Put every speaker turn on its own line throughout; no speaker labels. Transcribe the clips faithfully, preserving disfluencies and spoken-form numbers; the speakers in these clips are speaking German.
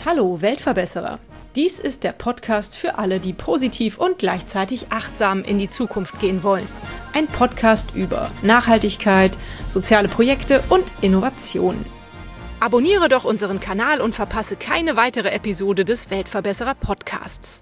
Hallo Weltverbesserer! Dies ist der Podcast für alle, die positiv und gleichzeitig achtsam in die Zukunft gehen wollen. Ein Podcast über Nachhaltigkeit, soziale Projekte und Innovationen. Abonniere doch unseren Kanal und verpasse keine weitere Episode des Weltverbesserer Podcasts.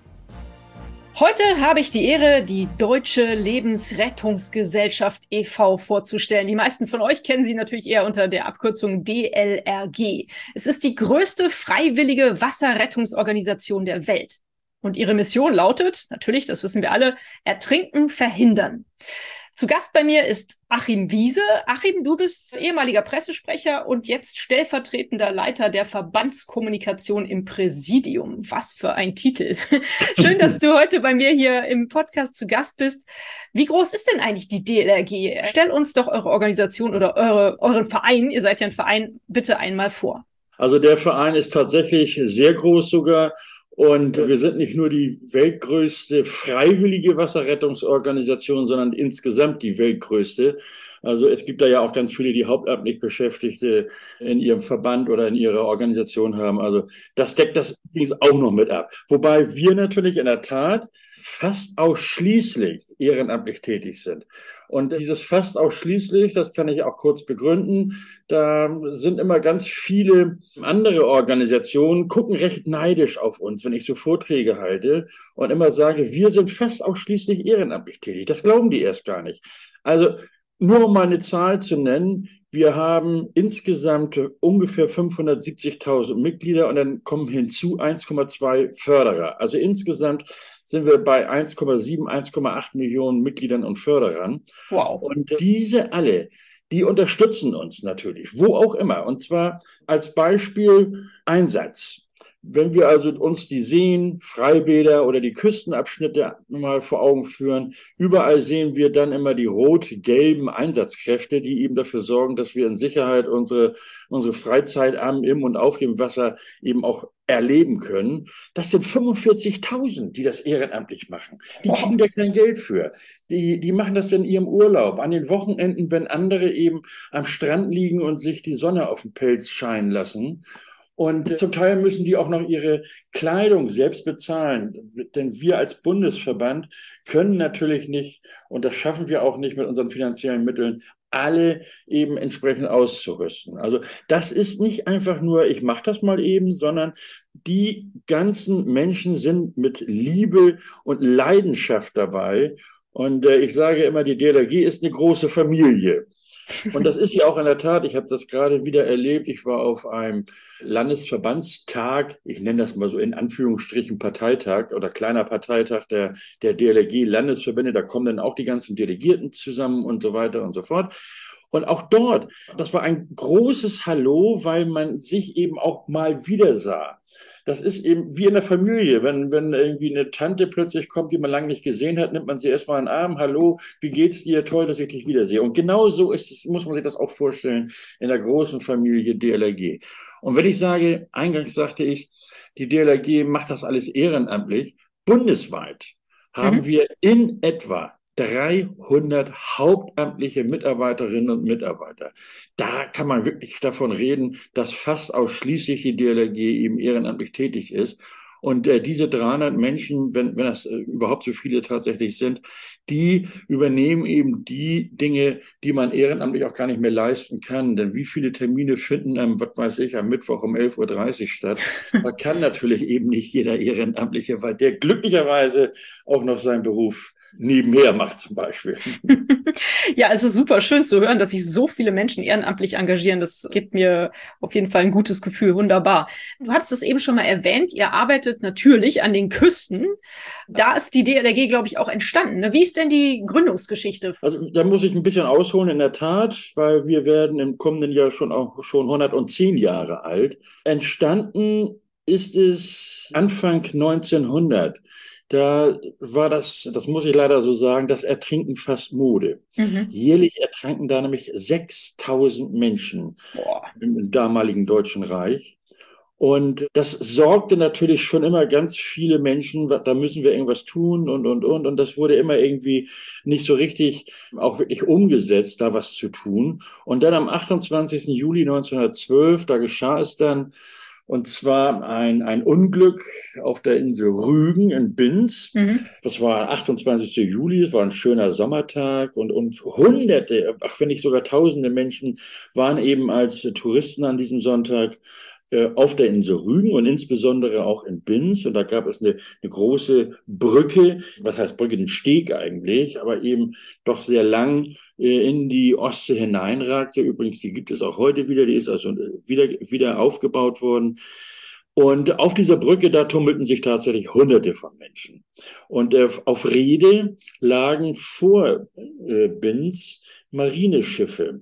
Heute habe ich die Ehre, die Deutsche Lebensrettungsgesellschaft e V vorzustellen. Die meisten von euch kennen sie natürlich eher unter der Abkürzung D L R G. Es ist die größte freiwillige Wasserrettungsorganisation der Welt. Und ihre Mission lautet, natürlich, das wissen wir alle, Ertrinken verhindern. Zu Gast bei mir ist Achim Wiese. Achim, du bist ehemaliger Pressesprecher und jetzt stellvertretender Leiter der Verbandskommunikation im Präsidium. Was für ein Titel. Schön, dass du heute bei mir hier im Podcast zu Gast bist. Wie groß ist denn eigentlich die D L R G? Stell uns doch eure Organisation oder eure, euren Verein, ihr seid ja ein Verein, bitte einmal vor.
Also der Verein ist tatsächlich sehr groß sogar. Und wir sind nicht nur die weltgrößte freiwillige Wasserrettungsorganisation, sondern insgesamt die weltgrößte. Also es gibt da ja auch ganz viele, die hauptamtlich Beschäftigte in ihrem Verband oder in ihrer Organisation haben. Also das deckt das übrigens auch noch mit ab. Wobei wir natürlich in der Tat fast ausschließlich ehrenamtlich tätig sind. Und dieses fast ausschließlich, das kann ich auch kurz begründen, da sind immer ganz viele andere Organisationen, gucken recht neidisch auf uns, wenn ich so Vorträge halte und immer sage, wir sind fast ausschließlich ehrenamtlich tätig. Das glauben die erst gar nicht. Also nur um mal eine Zahl zu nennen, wir haben insgesamt ungefähr fünfhundertsiebzigtausend Mitglieder und dann kommen hinzu eins Komma zwei Förderer. Also insgesamt sind wir bei eins Komma sieben, eins Komma acht Millionen Mitgliedern und Förderern.
Wow.
Und diese alle, die unterstützen uns natürlich, wo auch immer. Und zwar als Beispiel Einsatz. Wenn wir also uns die Seen, Freibäder oder die Küstenabschnitte mal vor Augen führen, überall sehen wir dann immer die rot-gelben Einsatzkräfte, die eben dafür sorgen, dass wir in Sicherheit unsere, unsere Freizeit am, im und auf dem Wasser eben auch erleben können. Das sind fünfundvierzigtausend, die das ehrenamtlich machen. Die kriegen da kein Geld für. Die, die machen das in ihrem Urlaub, an den Wochenenden, wenn andere eben am Strand liegen und sich die Sonne auf den Pelz scheinen lassen. Und zum Teil müssen die auch noch ihre Kleidung selbst bezahlen, denn wir als Bundesverband können natürlich nicht, und das schaffen wir auch nicht mit unseren finanziellen Mitteln, alle eben entsprechend auszurüsten. Also das ist nicht einfach nur, ich mache das mal eben, sondern die ganzen Menschen sind mit Liebe und Leidenschaft dabei. Und äh, ich sage immer, die D L R G ist eine große Familie. Und das ist ja auch in der Tat, ich habe das gerade wieder erlebt, ich war auf einem Landesverbandstag, ich nenne das mal so in Anführungsstrichen Parteitag oder kleiner Parteitag der, der D L R G-Landesverbände, da kommen dann auch die ganzen Delegierten zusammen und so weiter und so fort. Und auch dort, das war ein großes Hallo, weil man sich eben auch mal wieder sah. Das ist eben wie in der Familie. Wenn, wenn irgendwie eine Tante plötzlich kommt, die man lange nicht gesehen hat, nimmt man sie erstmal in den Arm. Hallo, wie geht's dir? Toll, dass ich dich wiedersehe. Und genau so ist es, muss man sich das auch vorstellen in der großen Familie D L R G. Und wenn ich sage, eingangs sagte ich, die D L R G macht das alles ehrenamtlich, bundesweit haben mhm. wir in etwa dreihundert hauptamtliche Mitarbeiterinnen und Mitarbeiter. Da kann man wirklich davon reden, dass fast ausschließlich die D L R G eben ehrenamtlich tätig ist. Und äh, diese dreihundert Menschen, wenn, wenn das äh, überhaupt so viele tatsächlich sind, die übernehmen eben die Dinge, die man ehrenamtlich auch gar nicht mehr leisten kann. Denn wie viele Termine finden am, was weiß ich, am Mittwoch um elf Uhr dreißig statt? Da kann natürlich eben nicht jeder Ehrenamtliche, weil der glücklicherweise auch noch seinen Beruf nebenher macht zum Beispiel.
Ja, es ist super schön zu hören, dass sich so viele Menschen ehrenamtlich engagieren. Das gibt mir auf jeden Fall ein gutes Gefühl. Wunderbar. Du hattest es eben schon mal erwähnt, ihr arbeitet natürlich an den Küsten. Da ist die D L R G, glaube ich, auch entstanden. Wie ist denn die Gründungsgeschichte?
Also da muss ich ein bisschen ausholen, in der Tat, weil wir werden im kommenden Jahr schon auch schon hundertzehn Jahre alt. Entstanden ist es Anfang neunzehnhundert. Da war das, das muss ich leider so sagen, das Ertrinken fast Mode. Mhm. Jährlich ertranken da nämlich sechstausend Menschen Boah. im damaligen Deutschen Reich. Und das sorgte natürlich schon immer ganz viele Menschen, da müssen wir irgendwas tun und, und, und. Und das wurde immer irgendwie nicht so richtig auch wirklich umgesetzt, da was zu tun. Und dann am achtundzwanzigsten Juli neunzehnhundertzwölf, da geschah es dann, Und zwar ein, ein Unglück auf der Insel Rügen in Binz.
Mhm.
Das war achtundzwanzigster Juli, es war ein schöner Sommertag und, und Hunderte, ach wenn nicht sogar Tausende Menschen waren eben als Touristen an diesem Sonntag äh, auf der Insel Rügen und insbesondere auch in Binz. Und da gab es eine, eine große Brücke, was heißt Brücke, ein Steg eigentlich, aber eben doch sehr lang äh, in die Ostsee hineinragte. Übrigens, die gibt es auch heute wieder, die ist also wieder, wieder aufgebaut worden. Und auf dieser Brücke, da tummelten sich tatsächlich Hunderte von Menschen. Und äh, auf Rede lagen vor äh, Binz Marineschiffe.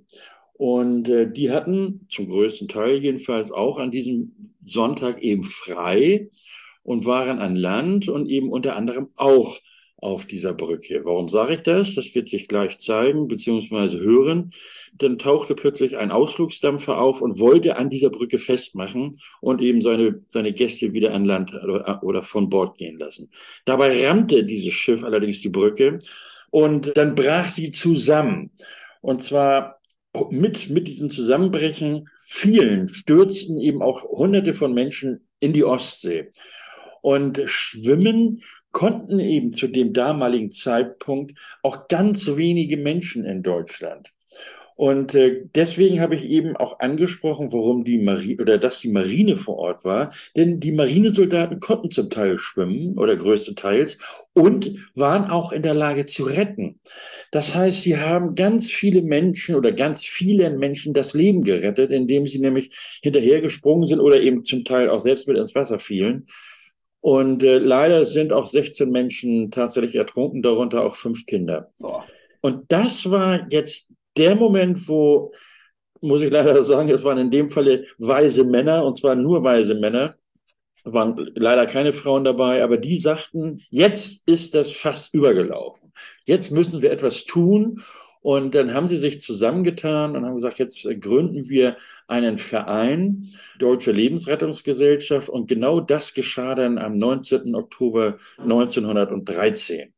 Und äh, die hatten zum größten Teil jedenfalls auch an diesem Sonntag eben frei und waren an Land und eben unter anderem auch auf dieser Brücke. Warum sage ich das? Das wird sich gleich zeigen bzw. hören. Dann tauchte plötzlich ein Ausflugsdampfer auf und wollte an dieser Brücke festmachen und eben seine, seine Gäste wieder an Land oder, oder von Bord gehen lassen. Dabei rammte dieses Schiff allerdings die Brücke und dann brach sie zusammen. Und zwar mit, mit diesem Zusammenbrechen fielen, stürzten eben auch Hunderte von Menschen in die Ostsee. Und schwimmen konnten eben zu dem damaligen Zeitpunkt auch ganz wenige Menschen in Deutschland. Und äh, deswegen habe ich eben auch angesprochen, warum die Marine oder dass die Marine vor Ort war. Denn die Marinesoldaten konnten zum Teil schwimmen oder größtenteils und waren auch in der Lage zu retten. Das heißt, sie haben ganz viele Menschen oder ganz vielen Menschen das Leben gerettet, indem sie nämlich hinterhergesprungen sind oder eben zum Teil auch selbst mit ins Wasser fielen. Und äh, leider sind auch sechzehn Menschen tatsächlich ertrunken, darunter auch fünf Kinder.
Boah.
Und das war jetzt der Moment, wo, muss ich leider sagen, es waren in dem Falle weise Männer, und zwar nur weise Männer, waren leider keine Frauen dabei, aber die sagten, jetzt ist das Fass übergelaufen. Jetzt müssen wir etwas tun. Und dann haben sie sich zusammengetan und haben gesagt, jetzt gründen wir einen Verein, Deutsche Lebensrettungsgesellschaft. Und genau das geschah dann am neunzehnten Oktober neunzehnhundertdreizehn.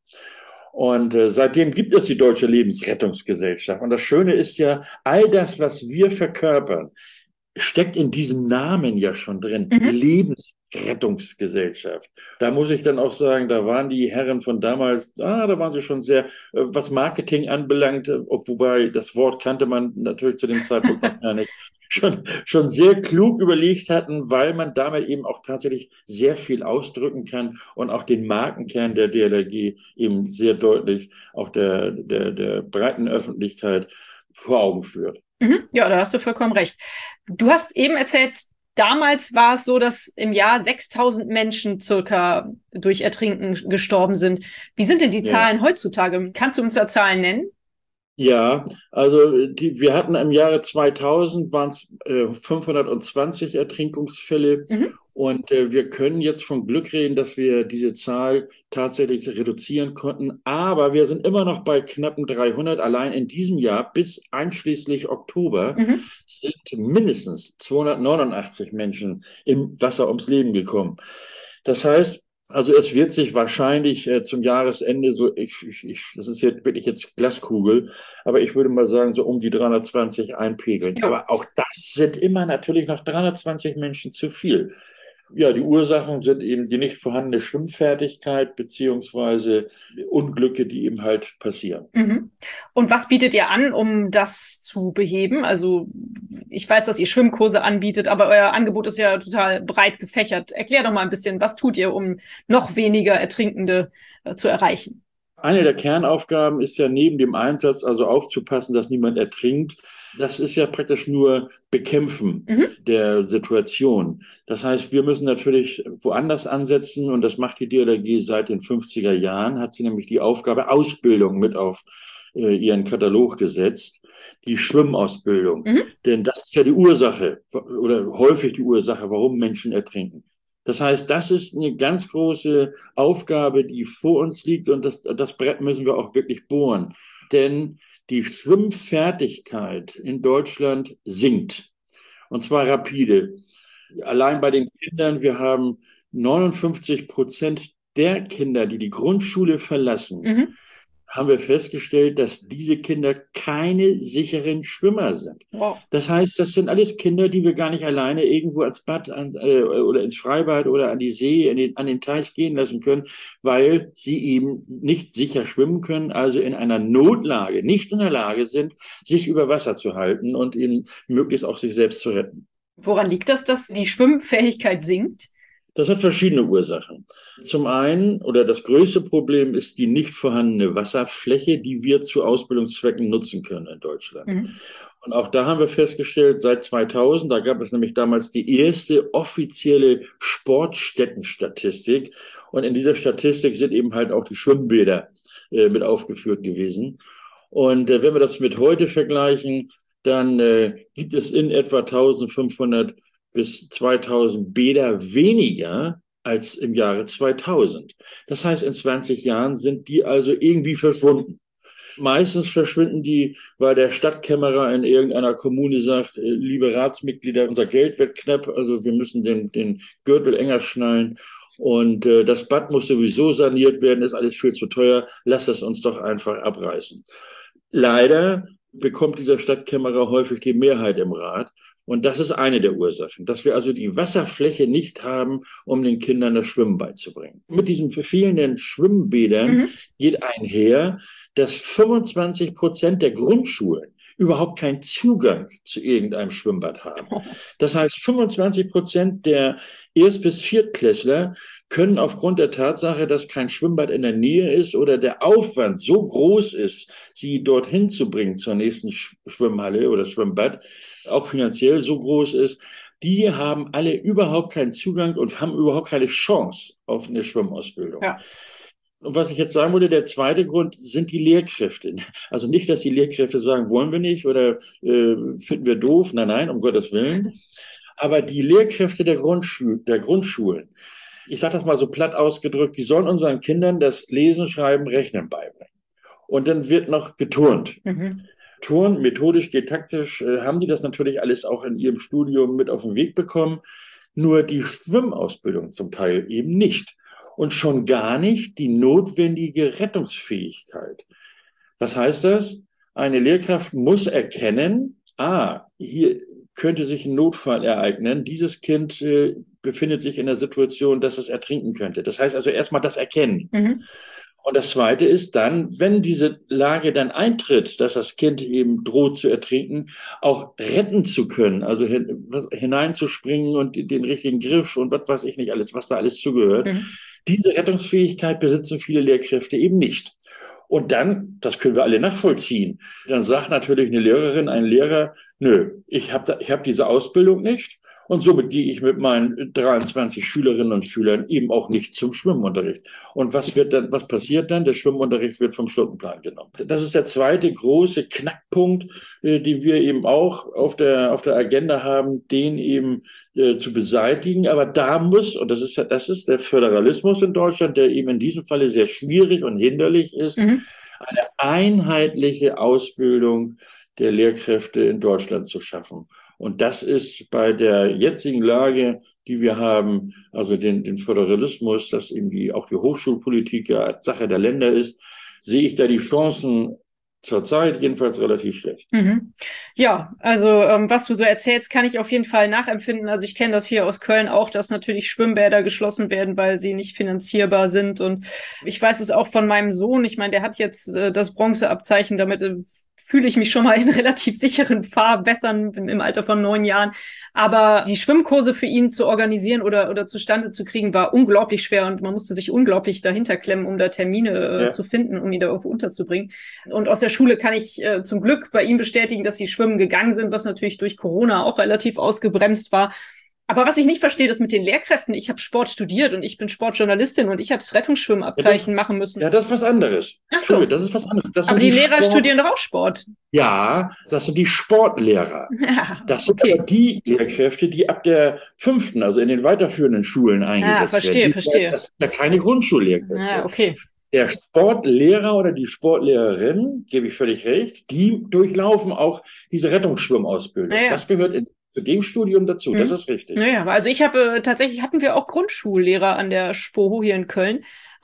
Und äh, seitdem gibt es die Deutsche Lebensrettungsgesellschaft. Und das Schöne ist ja, all das, was wir verkörpern, steckt in diesem Namen ja schon drin. Mhm. Lebensrettungsgesellschaft. Da muss ich dann auch sagen, da waren die Herren von damals, ah, da waren sie schon sehr, was Marketing anbelangt, wobei das Wort kannte man natürlich zu dem Zeitpunkt noch gar nicht, schon, schon sehr klug überlegt hatten, weil man damit eben auch tatsächlich sehr viel ausdrücken kann und auch den Markenkern der D L R G eben sehr deutlich auch der, der, der breiten Öffentlichkeit vor Augen führt.
Mhm, ja, da hast du vollkommen recht. Du hast eben erzählt, damals war es so, dass im Jahr sechstausend Menschen circa durch Ertrinken gestorben sind. Wie sind denn die Zahlen ja. heutzutage? Kannst du uns da Zahlen nennen?
Ja, also die, wir hatten im Jahre zweitausend waren es äh, fünfhundertzwanzig Ertrinkungsfälle. Mhm. Und äh, wir können jetzt von Glück reden, dass wir diese Zahl tatsächlich reduzieren konnten. Aber wir sind immer noch bei knappen dreihundert. Allein in diesem Jahr bis einschließlich Oktober mhm. sind mindestens zweihundertneunundachtzig Menschen im Wasser ums Leben gekommen. Das heißt, also es wird sich wahrscheinlich äh, zum Jahresende so, ich, ich, ich, das ist jetzt wirklich jetzt Glaskugel, aber ich würde mal sagen, so um die dreihundertzwanzig einpegeln. Ja. Aber auch das sind immer natürlich noch dreihundertzwanzig Menschen zu viel. Ja, die Ursachen sind eben die nicht vorhandene Schwimmfertigkeit beziehungsweise Unglücke, die eben halt passieren.
Mhm. Und was bietet ihr an, um das zu beheben? Also ich weiß, dass ihr Schwimmkurse anbietet, aber euer Angebot ist ja total breit gefächert. Erklär doch mal ein bisschen, was tut ihr, um noch weniger Ertrinkende äh, zu erreichen?
Eine der Kernaufgaben ist ja neben dem Einsatz also aufzupassen, dass niemand ertrinkt. Das ist ja praktisch nur Bekämpfen mhm. der Situation. Das heißt, wir müssen natürlich woanders ansetzen und das macht die D L R G seit den fünfziger Jahren, hat sie nämlich die Aufgabe Ausbildung mit auf äh, ihren Katalog gesetzt, die Schwimmausbildung. Mhm. Denn das ist ja die Ursache oder häufig die Ursache, warum Menschen ertrinken. Das heißt, das ist eine ganz große Aufgabe, die vor uns liegt und das, das Brett müssen wir auch wirklich bohren. Denn die Schwimmfertigkeit in Deutschland sinkt. Und zwar rapide. Allein bei den Kindern, wir haben neunundfünfzig Prozent der Kinder, die die Grundschule verlassen, mhm. haben wir festgestellt, dass diese Kinder keine sicheren Schwimmer sind.
Wow.
Das heißt, das sind alles Kinder, die wir gar nicht alleine irgendwo ans Bad an, äh, oder ins Freibad oder an die See, in den, an den Teich gehen lassen können, weil sie eben nicht sicher schwimmen können, also in einer Notlage nicht in der Lage sind, sich über Wasser zu halten und eben möglichst auch sich selbst zu retten.
Woran liegt das, dass die Schwimmfähigkeit sinkt?
Das hat verschiedene Ursachen. Zum einen, oder das größte Problem ist die nicht vorhandene Wasserfläche, die wir zu Ausbildungszwecken nutzen können in Deutschland. Mhm. Und auch da haben wir festgestellt, seit zweitausend, da gab es nämlich damals die erste offizielle Sportstättenstatistik. Und in dieser Statistik sind eben halt auch die Schwimmbäder äh, mit aufgeführt gewesen. Und äh, wenn wir das mit heute vergleichen, dann äh, gibt es in etwa eintausendfünfhundert bis zweitausend Bäder weniger als im Jahre zweitausend. Das heißt, in zwanzig Jahren sind die also irgendwie verschwunden. Meistens verschwinden die, weil der Stadtkämmerer in irgendeiner Kommune sagt, liebe Ratsmitglieder, unser Geld wird knapp, also wir müssen den, den Gürtel enger schnallen und äh, das Bad muss sowieso saniert werden, ist alles viel zu teuer, lass das uns doch einfach abreißen. Leider bekommt dieser Stadtkämmerer häufig die Mehrheit im Rat. Und das ist eine der Ursachen, dass wir also die Wasserfläche nicht haben, um den Kindern das Schwimmen beizubringen. Mit diesen fehlenden Schwimmbädern mhm. geht einher, dass fünfundzwanzig Prozent der Grundschulen überhaupt keinen Zugang zu irgendeinem Schwimmbad haben. Das heißt, fünfundzwanzig Prozent der Erst- bis Viertklässler können aufgrund der Tatsache, dass kein Schwimmbad in der Nähe ist oder der Aufwand so groß ist, sie dorthin zu bringen zur nächsten Schwimmhalle oder Schwimmbad, auch finanziell so groß ist, die haben alle überhaupt keinen Zugang und haben überhaupt keine Chance auf eine Schwimmausbildung. Ja. Und was ich jetzt sagen wollte, der zweite Grund sind die Lehrkräfte. Also nicht, dass die Lehrkräfte sagen, wollen wir nicht oder äh, finden wir doof. Nein, nein, um Gottes Willen. Aber die Lehrkräfte der, Grundschu- der Grundschulen, ich sage das mal so platt ausgedrückt, die sollen unseren Kindern das Lesen, Schreiben, Rechnen beibringen. Und dann wird noch geturnt. Mhm. Turnen, methodisch, didaktisch, äh, haben die das natürlich alles auch in ihrem Studium mit auf den Weg bekommen. Nur die Schwimmausbildung zum Teil eben nicht. Und schon gar nicht die notwendige Rettungsfähigkeit. Was heißt das? Eine Lehrkraft muss erkennen, ah, hier könnte sich ein Notfall ereignen. Dieses Kind äh, befindet sich in der Situation, dass es ertrinken könnte. Das heißt also erstmal das Erkennen. Mhm. Und das Zweite ist dann, wenn diese Lage dann eintritt, dass das Kind eben droht zu ertrinken, auch retten zu können, also hin, hineinzuspringen und den richtigen Griff und was weiß ich nicht alles, was da alles zugehört. Mhm. Diese Rettungsfähigkeit besitzen viele Lehrkräfte eben nicht. Und dann, das können wir alle nachvollziehen, dann sagt natürlich eine Lehrerin, ein Lehrer, nö, ich habe ich hab diese Ausbildung nicht. Und somit gehe ich mit meinen dreiundzwanzig Schülerinnen und Schülern eben auch nicht zum Schwimmunterricht. Und was wird dann, was passiert dann? Der Schwimmunterricht wird vom Stundenplan genommen. Das ist der zweite große Knackpunkt, äh, den wir eben auch auf der, auf der Agenda haben, den eben äh, zu beseitigen. Aber da muss, und das ist, das ist der Föderalismus in Deutschland, der eben in diesem Falle sehr schwierig und hinderlich ist, mhm. eine einheitliche Ausbildung der Lehrkräfte in Deutschland zu schaffen. Und das ist bei der jetzigen Lage, die wir haben, also den, den Föderalismus, dass eben die, auch die Hochschulpolitik ja Sache der Länder ist, sehe ich da die Chancen zurzeit jedenfalls relativ schlecht.
Mhm. Ja, also ähm, was du so erzählst, kann ich auf jeden Fall nachempfinden. Also ich kenne das hier aus Köln auch, dass natürlich Schwimmbäder geschlossen werden, weil sie nicht finanzierbar sind. Und ich weiß es auch von meinem Sohn. Ich meine, der hat jetzt äh, das Bronzeabzeichen, damit äh, fühle ich mich schon mal in relativ sicheren Fahrwässern im Alter von neun Jahren. Aber die Schwimmkurse für ihn zu organisieren oder, oder zustande zu kriegen, war unglaublich schwer und man musste sich unglaublich dahinter klemmen, um da Termine äh, ja. zu finden, um ihn da irgendwo unterzubringen. Und aus der Schule kann ich äh, zum Glück bei ihm bestätigen, dass sie schwimmen gegangen sind, was natürlich durch Corona auch relativ ausgebremst war. Aber was ich nicht verstehe, das mit den Lehrkräften. Ich habe Sport studiert und ich bin Sportjournalistin und ich habe das Rettungsschwimmabzeichen
ja, das,
machen müssen.
Ja, das ist was anderes.
Ach so.
Das ist was anderes. Das
aber die, die Lehrer
Sport-
studieren doch auch Sport.
Ja, das sind die Sportlehrer.
Ja,
das sind
okay.
aber die Lehrkräfte, die ab der fünften, also in den weiterführenden Schulen eingesetzt
ah, verstehe,
werden. Die,
verstehe.
Das sind ja keine Grundschullehrkräfte.
Ja, okay.
Der Sportlehrer oder die Sportlehrerin, gebe ich völlig recht, die durchlaufen auch diese Rettungsschwimmausbildung.
Ja.
Das gehört in zu dem Studium dazu, mhm. das ist richtig.
Naja, also ich habe, tatsächlich hatten wir auch Grundschullehrer an der SPOHO hier in Köln,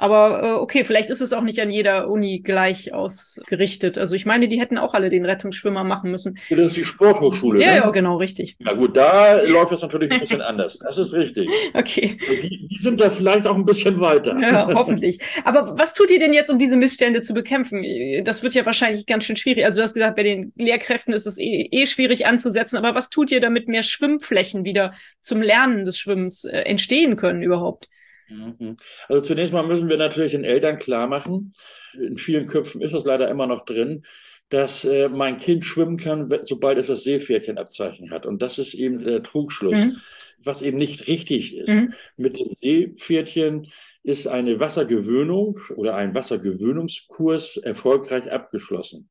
Aber äh, okay, vielleicht ist es auch nicht an jeder Uni gleich ausgerichtet. Also ich meine, die hätten auch alle den Rettungsschwimmer machen müssen.
Das ist die Sporthochschule,
Ja,
ne?
ja, genau, richtig.
Na gut, da läuft das natürlich ein bisschen anders. Das ist richtig.
Okay.
Die, die sind da vielleicht auch ein bisschen weiter.
Ja, hoffentlich. Aber was tut ihr denn jetzt, um diese Missstände zu bekämpfen? Das wird ja wahrscheinlich ganz schön schwierig. Also du hast gesagt, bei den Lehrkräften ist es eh, eh schwierig anzusetzen. Aber was tut ihr, damit mehr Schwimmflächen wieder zum Lernen des Schwimmens äh, entstehen können überhaupt?
Mhm. Also zunächst mal müssen wir natürlich den Eltern klar machen, in vielen Köpfen ist das leider immer noch drin, dass äh, mein Kind schwimmen kann, sobald es das Seepferdchenabzeichen hat. Und das ist eben der Trugschluss,
Mhm.
was eben nicht richtig ist.
Mhm.
Mit dem Seepferdchen ist eine Wassergewöhnung oder ein Wassergewöhnungskurs erfolgreich abgeschlossen,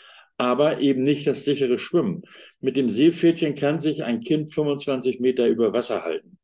aber eben nicht das sichere Schwimmen. Mit dem Seepferdchen kann sich ein Kind fünfundzwanzig Meter über Wasser halten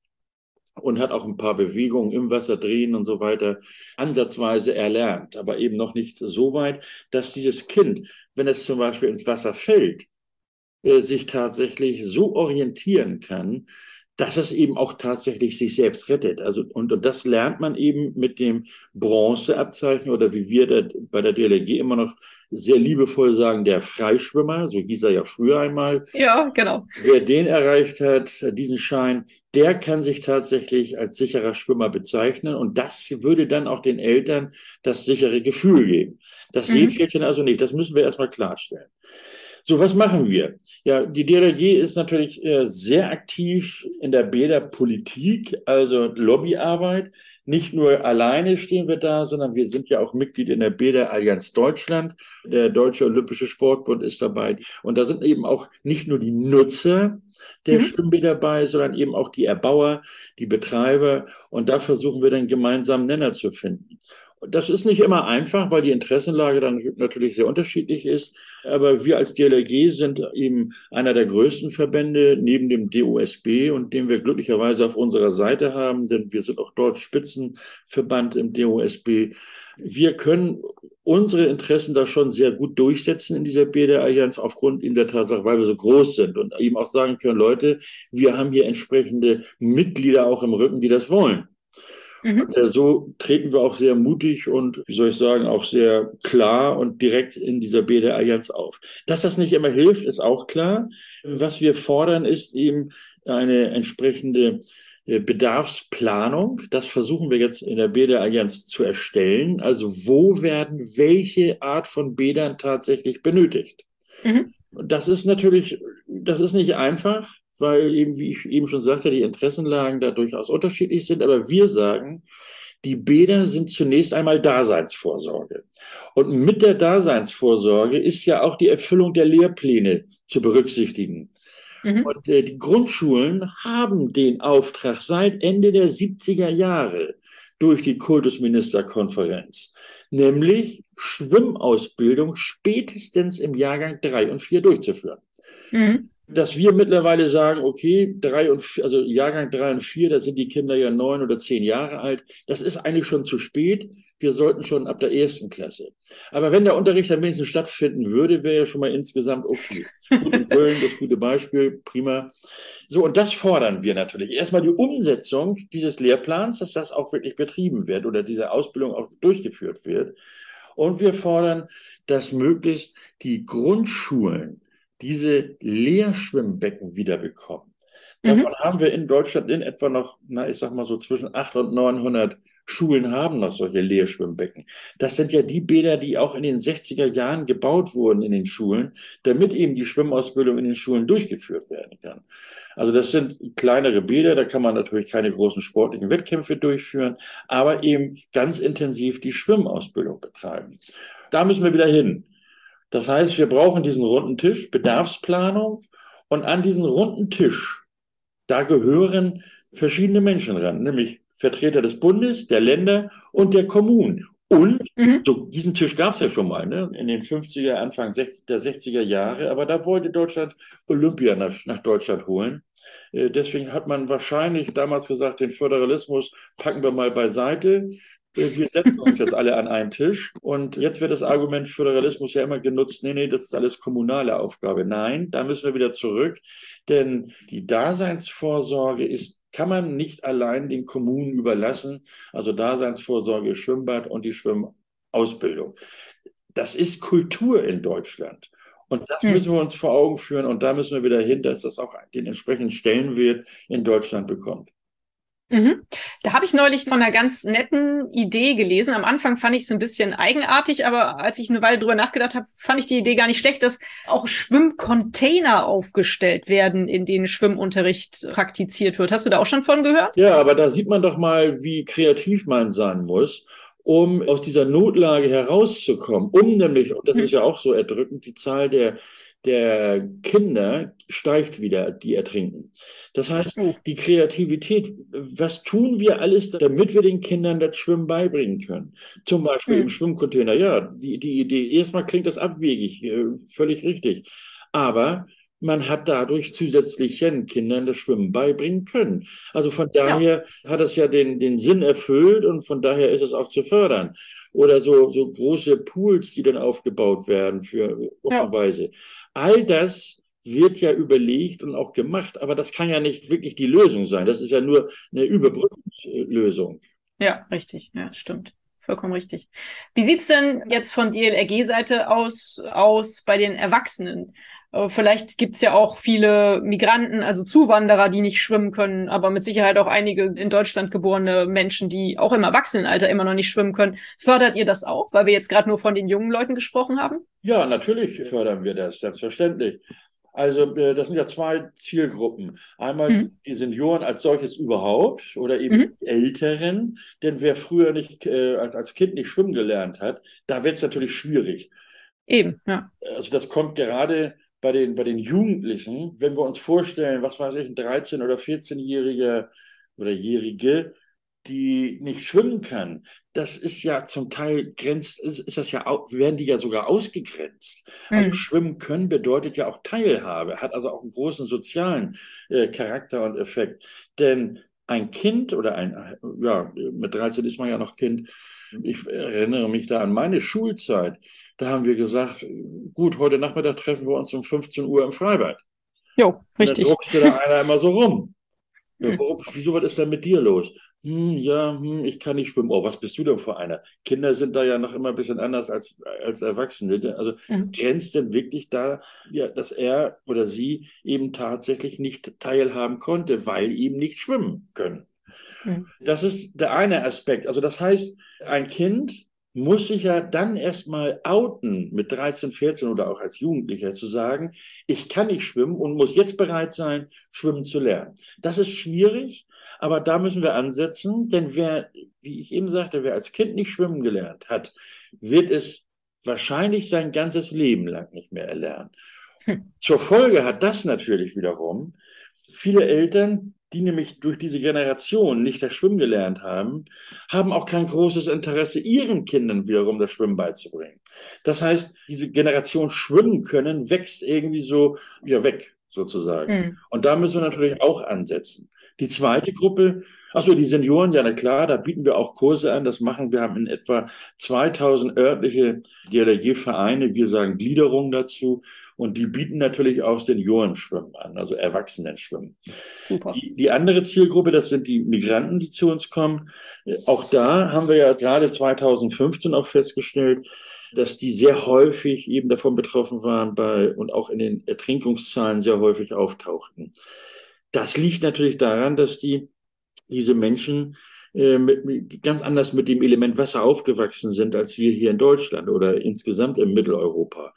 und hat auch ein paar Bewegungen im Wasser drehen und so weiter ansatzweise erlernt, aber eben noch nicht so weit, dass dieses Kind, wenn es zum Beispiel ins Wasser fällt, äh, sich tatsächlich so orientieren kann, dass es eben auch tatsächlich sich selbst rettet. Also, und, und das lernt man eben mit dem Bronzeabzeichen oder wie wir da, bei der D L R G immer noch sehr liebevoll sagen, der Freischwimmer, so hieß er ja früher einmal.
Ja, genau.
Wer den erreicht hat, diesen Schein, der kann sich tatsächlich als sicherer Schwimmer bezeichnen und das würde dann auch den Eltern das sichere Gefühl geben. Das
Mhm.
Seepferdchen also nicht, das müssen wir erstmal klarstellen. So, was machen wir? Ja, die D L R G ist natürlich äh, sehr aktiv in der Bäderpolitik, also Lobbyarbeit. Nicht nur alleine stehen wir da, sondern wir sind ja auch Mitglied in der Bäderallianz Deutschland. Der Deutsche Olympische Sportbund ist dabei. Und da sind eben auch nicht nur die Nutzer der
Mhm.
Schwimmbäder dabei, sondern eben auch die Erbauer, die Betreiber. Und da versuchen wir dann gemeinsam Nenner zu finden. Das ist nicht immer einfach, weil die Interessenlage dann natürlich sehr unterschiedlich ist. Aber wir als D L R G sind eben einer der größten Verbände neben dem D O S B und den wir glücklicherweise auf unserer Seite haben, denn wir sind auch dort Spitzenverband im D O S B. Wir können unsere Interessen da schon sehr gut durchsetzen in dieser Bäderallianz aufgrund in der Tatsache, weil wir so groß sind und eben auch sagen können, Leute, wir haben hier entsprechende Mitglieder auch im Rücken, die das wollen.
Mhm.
Und, äh, so treten wir auch sehr mutig und, wie soll ich sagen, auch sehr klar und direkt in dieser Bäderallianz auf. Dass das nicht immer hilft, ist auch klar. Was wir fordern, ist eben eine entsprechende äh, Bedarfsplanung. Das versuchen wir jetzt in der Bäderallianz zu erstellen. Also wo werden welche Art von Bädern tatsächlich benötigt?
Mhm.
Und das ist natürlich, das ist nicht einfach, weil eben, wie ich eben schon sagte, die Interessenlagen da durchaus unterschiedlich sind. Aber wir sagen, die Bäder sind zunächst einmal Daseinsvorsorge. Und mit der Daseinsvorsorge ist ja auch die Erfüllung der Lehrpläne zu berücksichtigen.
Mhm.
Und äh, die Grundschulen haben den Auftrag seit Ende der siebziger Jahre durch die Kultusministerkonferenz, nämlich Schwimmausbildung spätestens im Jahrgang drei und vier durchzuführen.
Mhm.
Dass wir mittlerweile sagen, okay, drei und vier, also Jahrgang drei und vier, da sind die Kinder ja neun oder zehn Jahre alt. Das ist eigentlich schon zu spät. Wir sollten schon ab der ersten Klasse. Aber wenn der Unterricht dann wenigstens stattfinden würde, wäre ja schon mal insgesamt okay. Gut, in Köln, das gute Beispiel, prima. So, und das fordern wir natürlich. Erstmal die Umsetzung dieses Lehrplans, dass das auch wirklich betrieben wird oder diese Ausbildung auch durchgeführt wird. Und wir fordern, dass möglichst die Grundschulen diese Lehrschwimmbecken wiederbekommen. Davon
Mhm.
haben wir in Deutschland in etwa noch, na, ich sag mal so zwischen achthundert und neunhundert Schulen haben noch solche Lehrschwimmbecken. Das sind ja die Bäder, die auch in den sechziger Jahren gebaut wurden in den Schulen, damit eben die Schwimmausbildung in den Schulen durchgeführt werden kann. Also das sind kleinere Bäder, da kann man natürlich keine großen sportlichen Wettkämpfe durchführen, aber eben ganz intensiv die Schwimmausbildung betreiben. Da müssen wir wieder hin. Das heißt, wir brauchen diesen runden Tisch, Bedarfsplanung, und an diesen runden Tisch, da gehören verschiedene Menschen ran, nämlich Vertreter des Bundes, der Länder und der Kommunen. Und
Mhm.
so, diesen Tisch gab es ja schon mal, ne? In den fünfziger, Anfang der sechziger Jahre, aber da wollte Deutschland Olympia nach, nach Deutschland holen. Äh, deswegen hat man wahrscheinlich damals gesagt, den Föderalismus packen wir mal beiseite. wir setzen uns jetzt alle an einen Tisch und jetzt wird das Argument Föderalismus ja immer genutzt, nee, nee, das ist alles kommunale Aufgabe. Nein, da müssen wir wieder zurück, denn die Daseinsvorsorge ist, kann man nicht allein den Kommunen überlassen, also Daseinsvorsorge, Schwimmbad und die Schwimmausbildung. Das ist Kultur in Deutschland. Und das
Hm.
müssen wir uns vor Augen führen und da müssen wir wieder hin, dass das auch den entsprechenden Stellenwert in Deutschland bekommt.
Mhm. Da habe ich neulich von einer ganz netten Idee gelesen. Am Anfang fand ich es ein bisschen eigenartig, aber als ich eine Weile drüber nachgedacht habe, fand ich die Idee gar nicht schlecht, dass auch Schwimmcontainer aufgestellt werden, in denen Schwimmunterricht praktiziert wird. Hast du da auch schon von gehört?
Ja, aber da sieht man doch mal, wie kreativ man sein muss, um aus dieser Notlage herauszukommen. Um nämlich, und das ist ja auch so erdrückend, die Zahl der, der Kinder steigt wieder, die ertrinken. Das heißt,
Oh.
die Kreativität, was tun wir alles, damit wir den Kindern das Schwimmen beibringen können? Zum Beispiel
Hm.
im Schwimmcontainer. Ja, die, die Idee, erstmal klingt das abwegig, äh, völlig richtig. Aber man hat dadurch zusätzlichen Kindern das Schwimmen beibringen können. Also von daher ja. hat es ja den, den Sinn erfüllt und von daher ist es auch zu fördern. Oder so, so große Pools, die dann aufgebaut werden für wochenweise. Ja. All das wird ja überlegt und auch gemacht, aber das kann ja nicht wirklich die Lösung sein. Das ist ja nur eine Überbrückungslösung.
Ja, richtig. Ja, stimmt. Vollkommen richtig. Wie sieht es denn jetzt von D L R G-Seite aus, aus bei den Erwachsenen? Vielleicht gibt es ja auch viele Migranten, also Zuwanderer, die nicht schwimmen können, aber mit Sicherheit auch einige in Deutschland geborene Menschen, die auch im Erwachsenenalter immer noch nicht schwimmen können. Fördert ihr das auch, weil wir jetzt gerade nur von den jungen Leuten gesprochen haben?
Ja, natürlich fördern wir das, selbstverständlich. Also das sind ja zwei Zielgruppen. Einmal mhm. die Senioren als solches überhaupt oder eben mhm. die Älteren. Denn wer früher nicht äh, als, als Kind nicht schwimmen gelernt hat, da wird es natürlich schwierig.
Eben, ja.
Also das kommt gerade bei den, bei den Jugendlichen, wenn wir uns vorstellen, was weiß ich, ein dreizehn- oder vierzehnjähriger oder Jährige, die nicht schwimmen kann, das ist ja zum Teil grenzt, ist, ist das ja, werden die ja sogar ausgegrenzt. Mhm. Also schwimmen können bedeutet ja auch Teilhabe, hat also auch einen großen sozialen äh, Charakter und Effekt. Denn ein Kind oder ein, ja, mit dreizehn ist man ja noch Kind, ich erinnere mich da an meine Schulzeit, da haben wir gesagt, gut, heute Nachmittag treffen wir uns um fünfzehn Uhr im Freibad.
Jo, richtig.
Und dann druckste da einer immer so rum. Ja, warum, wieso, was ist denn mit dir los? Hm, ja, hm, ich kann nicht schwimmen. Oh, was bist du denn für einer? Kinder sind da ja noch immer ein bisschen anders als, als Erwachsene. Also mhm. grenzt denn wirklich da, ja, dass er oder sie eben tatsächlich nicht teilhaben konnte, weil eben nicht schwimmen können. Mhm. Das ist der eine Aspekt. Also das heißt, ein Kind muss sich ja dann erstmal outen mit dreizehn, vierzehn oder auch als Jugendlicher zu sagen, ich kann nicht schwimmen und muss jetzt bereit sein, schwimmen zu lernen. Das ist schwierig, aber da müssen wir ansetzen, denn wer, wie ich eben sagte, wer als Kind nicht schwimmen gelernt hat, wird es wahrscheinlich sein ganzes Leben lang nicht mehr erlernen. Hm. Zur Folge hat das natürlich wiederum viele Eltern, die nämlich durch diese Generation nicht das Schwimmen gelernt haben, haben auch kein großes Interesse, ihren Kindern wiederum das Schwimmen beizubringen. Das heißt, diese Generation schwimmen können, wächst irgendwie so ja, weg, sozusagen. Mhm. Und da müssen wir natürlich auch ansetzen. Die zweite Gruppe, achso, die Senioren, ja, na klar, da bieten wir auch Kurse an, das machen wir, haben in etwa zweitausend örtliche D L R G-Vereine, wir sagen Gliederung dazu. Und die bieten natürlich auch Seniorenschwimmen an, also Erwachsenenschwimmen. Super. Die, die andere Zielgruppe, das sind die Migranten, die zu uns kommen. Auch da haben wir ja gerade zweitausendfünfzehn auch festgestellt, dass die sehr häufig eben davon betroffen waren bei, und auch in den Ertrinkungszahlen sehr häufig auftauchten. Das liegt natürlich daran, dass die, diese Menschen äh, mit, mit, ganz anders mit dem Element Wasser aufgewachsen sind, als wir hier in Deutschland oder insgesamt in Mitteleuropa.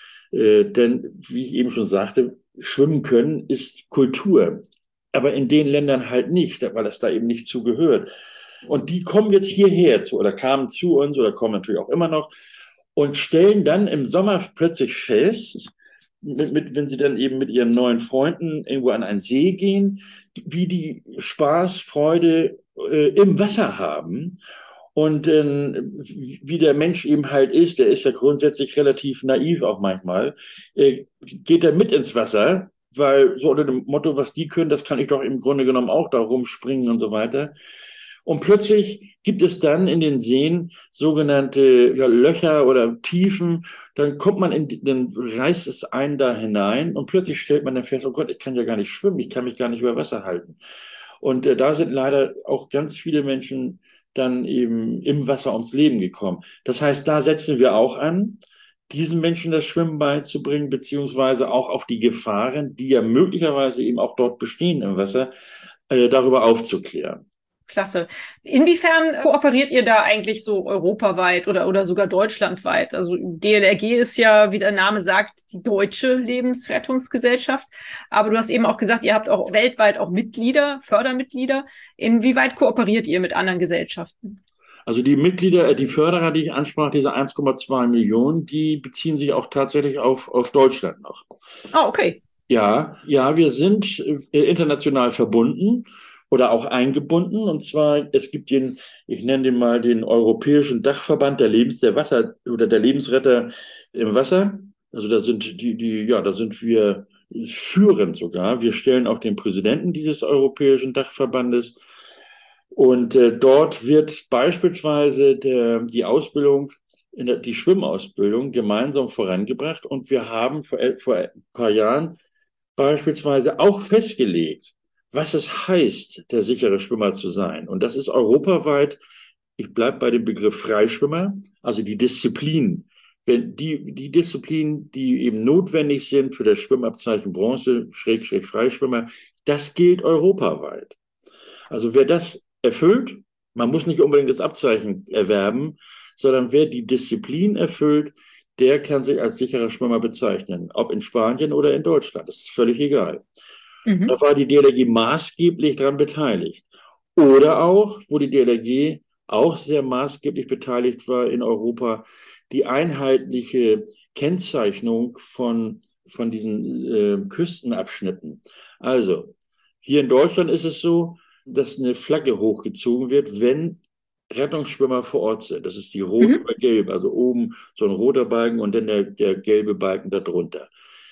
Äh, denn, wie ich eben schon sagte, schwimmen können ist Kultur, aber in den Ländern halt nicht, weil das da eben nicht zugehört. Und die kommen jetzt hierher zu oder kamen zu uns oder kommen natürlich auch immer noch und stellen dann im Sommer plötzlich fest, mit, mit, wenn sie dann eben mit ihren neuen Freunden irgendwo an einen See gehen, wie die Spaß, Freude äh, im Wasser haben. Und äh, wie der Mensch eben halt ist, der ist ja grundsätzlich relativ naiv auch manchmal, äh, geht er mit ins Wasser, weil so unter dem Motto, was die können, das kann ich doch im Grunde genommen auch da rumspringen und so weiter. Und plötzlich gibt es dann in den Seen sogenannte ja, Löcher oder Tiefen. Dann kommt man in, dann reißt es einen da hinein und plötzlich stellt man dann fest, oh Gott, ich kann ja gar nicht schwimmen, ich kann mich gar nicht über Wasser halten. Und äh, da sind leider auch ganz viele Menschen dann eben im Wasser ums Leben gekommen. Das heißt, da setzen wir auch an, diesen Menschen das Schwimmen beizubringen, beziehungsweise auch auf die Gefahren, die ja möglicherweise eben auch dort bestehen im Wasser, äh, darüber aufzuklären.
Klasse. Inwiefern kooperiert ihr da eigentlich so europaweit oder, oder sogar deutschlandweit? Also D L R G ist ja, wie der Name sagt, die Deutsche Lebensrettungsgesellschaft. Aber du hast eben auch gesagt, ihr habt auch weltweit auch Mitglieder, Fördermitglieder. Inwieweit kooperiert ihr mit anderen Gesellschaften?
Also die Mitglieder, die Förderer, die ich ansprach, diese eins Komma zwei Millionen, die beziehen sich auch tatsächlich auf, auf Deutschland noch.
Ah, okay.
Ja, ja, wir sind äh, international verbunden oder auch eingebunden. Und zwar, es gibt den, ich nenne den mal den Europäischen Dachverband der Lebens, der Wasser oder der Lebensretter im Wasser. Also da sind die, die, ja, da sind wir führend sogar. Wir stellen auch den Präsidenten dieses Europäischen Dachverbandes. Und äh, dort wird beispielsweise der, die Ausbildung, in der, die Schwimmausbildung gemeinsam vorangebracht. Und wir haben vor, vor ein paar Jahren beispielsweise auch festgelegt, was es heißt, der sichere Schwimmer zu sein. Und das ist europaweit, ich bleibe bei dem Begriff Freischwimmer, also die Disziplin, wenn die, die Disziplinen, die eben notwendig sind für das Schwimmabzeichen Bronze, Schrägstrich Freischwimmer, das gilt europaweit. Also wer das erfüllt, man muss nicht unbedingt das Abzeichen erwerben, sondern wer die Disziplin erfüllt, der kann sich als sicherer Schwimmer bezeichnen, ob in Spanien oder in Deutschland. Das ist völlig egal. Mhm. Da war die D L R G maßgeblich daran beteiligt. Oder auch, wo die D L R G auch sehr maßgeblich beteiligt war in Europa, die einheitliche Kennzeichnung von, von diesen äh, Küstenabschnitten. Also, hier in Deutschland ist es so, dass eine Flagge hochgezogen wird, wenn Rettungsschwimmer vor Ort sind. Das ist die rot mhm. oder gelb, also oben so ein roter Balken und dann der, der gelbe Balken darunter.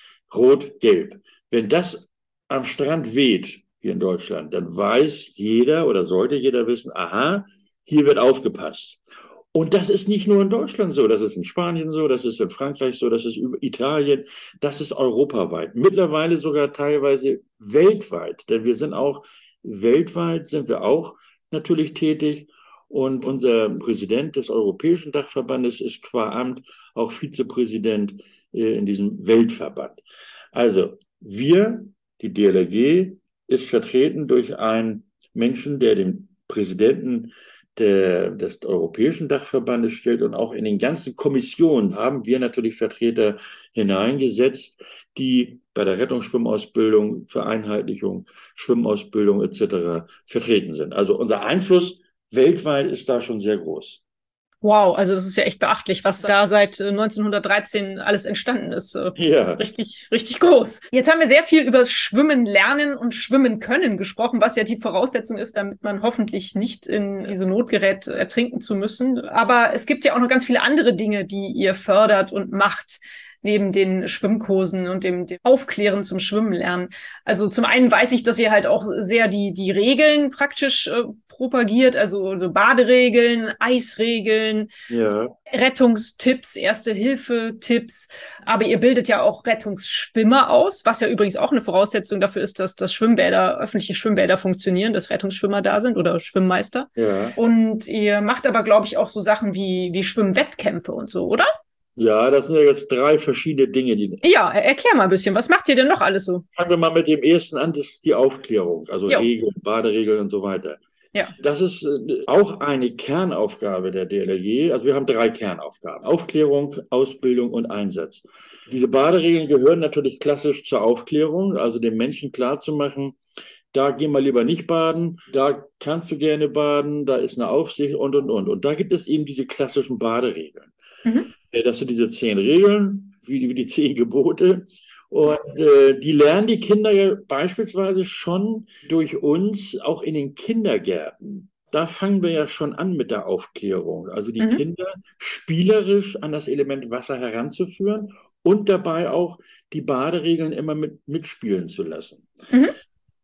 Rot-gelb. Wenn das am Strand weht, hier in Deutschland, dann weiß jeder oder sollte jeder wissen, aha, hier wird aufgepasst. Und das ist nicht nur in Deutschland so, das ist in Spanien so, das ist in Frankreich so, das ist in Italien, das ist europaweit. Mittlerweile sogar teilweise weltweit, denn wir sind auch weltweit, sind wir auch natürlich tätig. Und unser Präsident des Europäischen Dachverbandes ist qua Amt auch Vizepräsident äh, in diesem Weltverband. Also wir, die D L R G, ist vertreten durch einen Menschen, der den Präsidenten der, des Europäischen Dachverbandes stellt, und auch in den ganzen Kommissionen haben wir natürlich Vertreter hineingesetzt, die bei der Rettungsschwimmausbildung, Vereinheitlichung, Schwimmausbildung et cetera vertreten sind. Also unser Einfluss weltweit ist da schon sehr groß.
Wow, also das ist ja echt beachtlich, was da seit neunzehnhundertdreizehn alles entstanden ist.
Ja.
Richtig, richtig groß. Jetzt haben wir sehr viel über das Schwimmen lernen und Schwimmen können gesprochen, was ja die Voraussetzung ist, damit man hoffentlich nicht in diese Not gerät, ertrinken zu müssen. Aber es gibt ja auch noch ganz viele andere Dinge, die ihr fördert und macht, neben den Schwimmkursen und dem, dem Aufklären zum Schwimmen lernen. Also zum einen weiß ich, dass ihr halt auch sehr die, die Regeln praktisch äh, propagiert, also so Baderegeln, Eisregeln, ja. Rettungstipps, Erste-Hilfe-Tipps. Aber ihr bildet ja auch Rettungsschwimmer aus, was ja übrigens auch eine Voraussetzung dafür ist, dass, dass Schwimmbäder, öffentliche Schwimmbäder funktionieren, dass Rettungsschwimmer da sind oder Schwimmmeister. Ja. Und ihr macht aber, glaube ich, auch so Sachen wie, wie Schwimmwettkämpfe und so, oder?
Ja, das sind ja jetzt drei verschiedene Dinge. Die
ja, erklär mal ein bisschen. Was macht ihr denn noch alles so?
Fangen wir mal mit dem ersten an, das ist die Aufklärung, also jo. Regeln, Baderegeln und so weiter. Ja. Das ist auch eine Kernaufgabe der D L R G. Also wir haben drei Kernaufgaben: Aufklärung, Ausbildung und Einsatz. Diese Baderegeln gehören natürlich klassisch zur Aufklärung, also den Menschen klarzumachen, da geh mal lieber nicht baden, da kannst du gerne baden, da ist eine Aufsicht und, und, und. Und da gibt es eben diese klassischen Baderegeln. Mhm. Das sind diese zehn Regeln, wie die, wie die zehn Gebote. Und äh, die lernen die Kinder ja beispielsweise schon durch uns auch in den Kindergärten. Da fangen wir ja schon an mit der Aufklärung. Also die mhm. Kinder spielerisch an das Element Wasser heranzuführen und dabei auch die Baderegeln immer mit, mitspielen zu lassen. Mhm.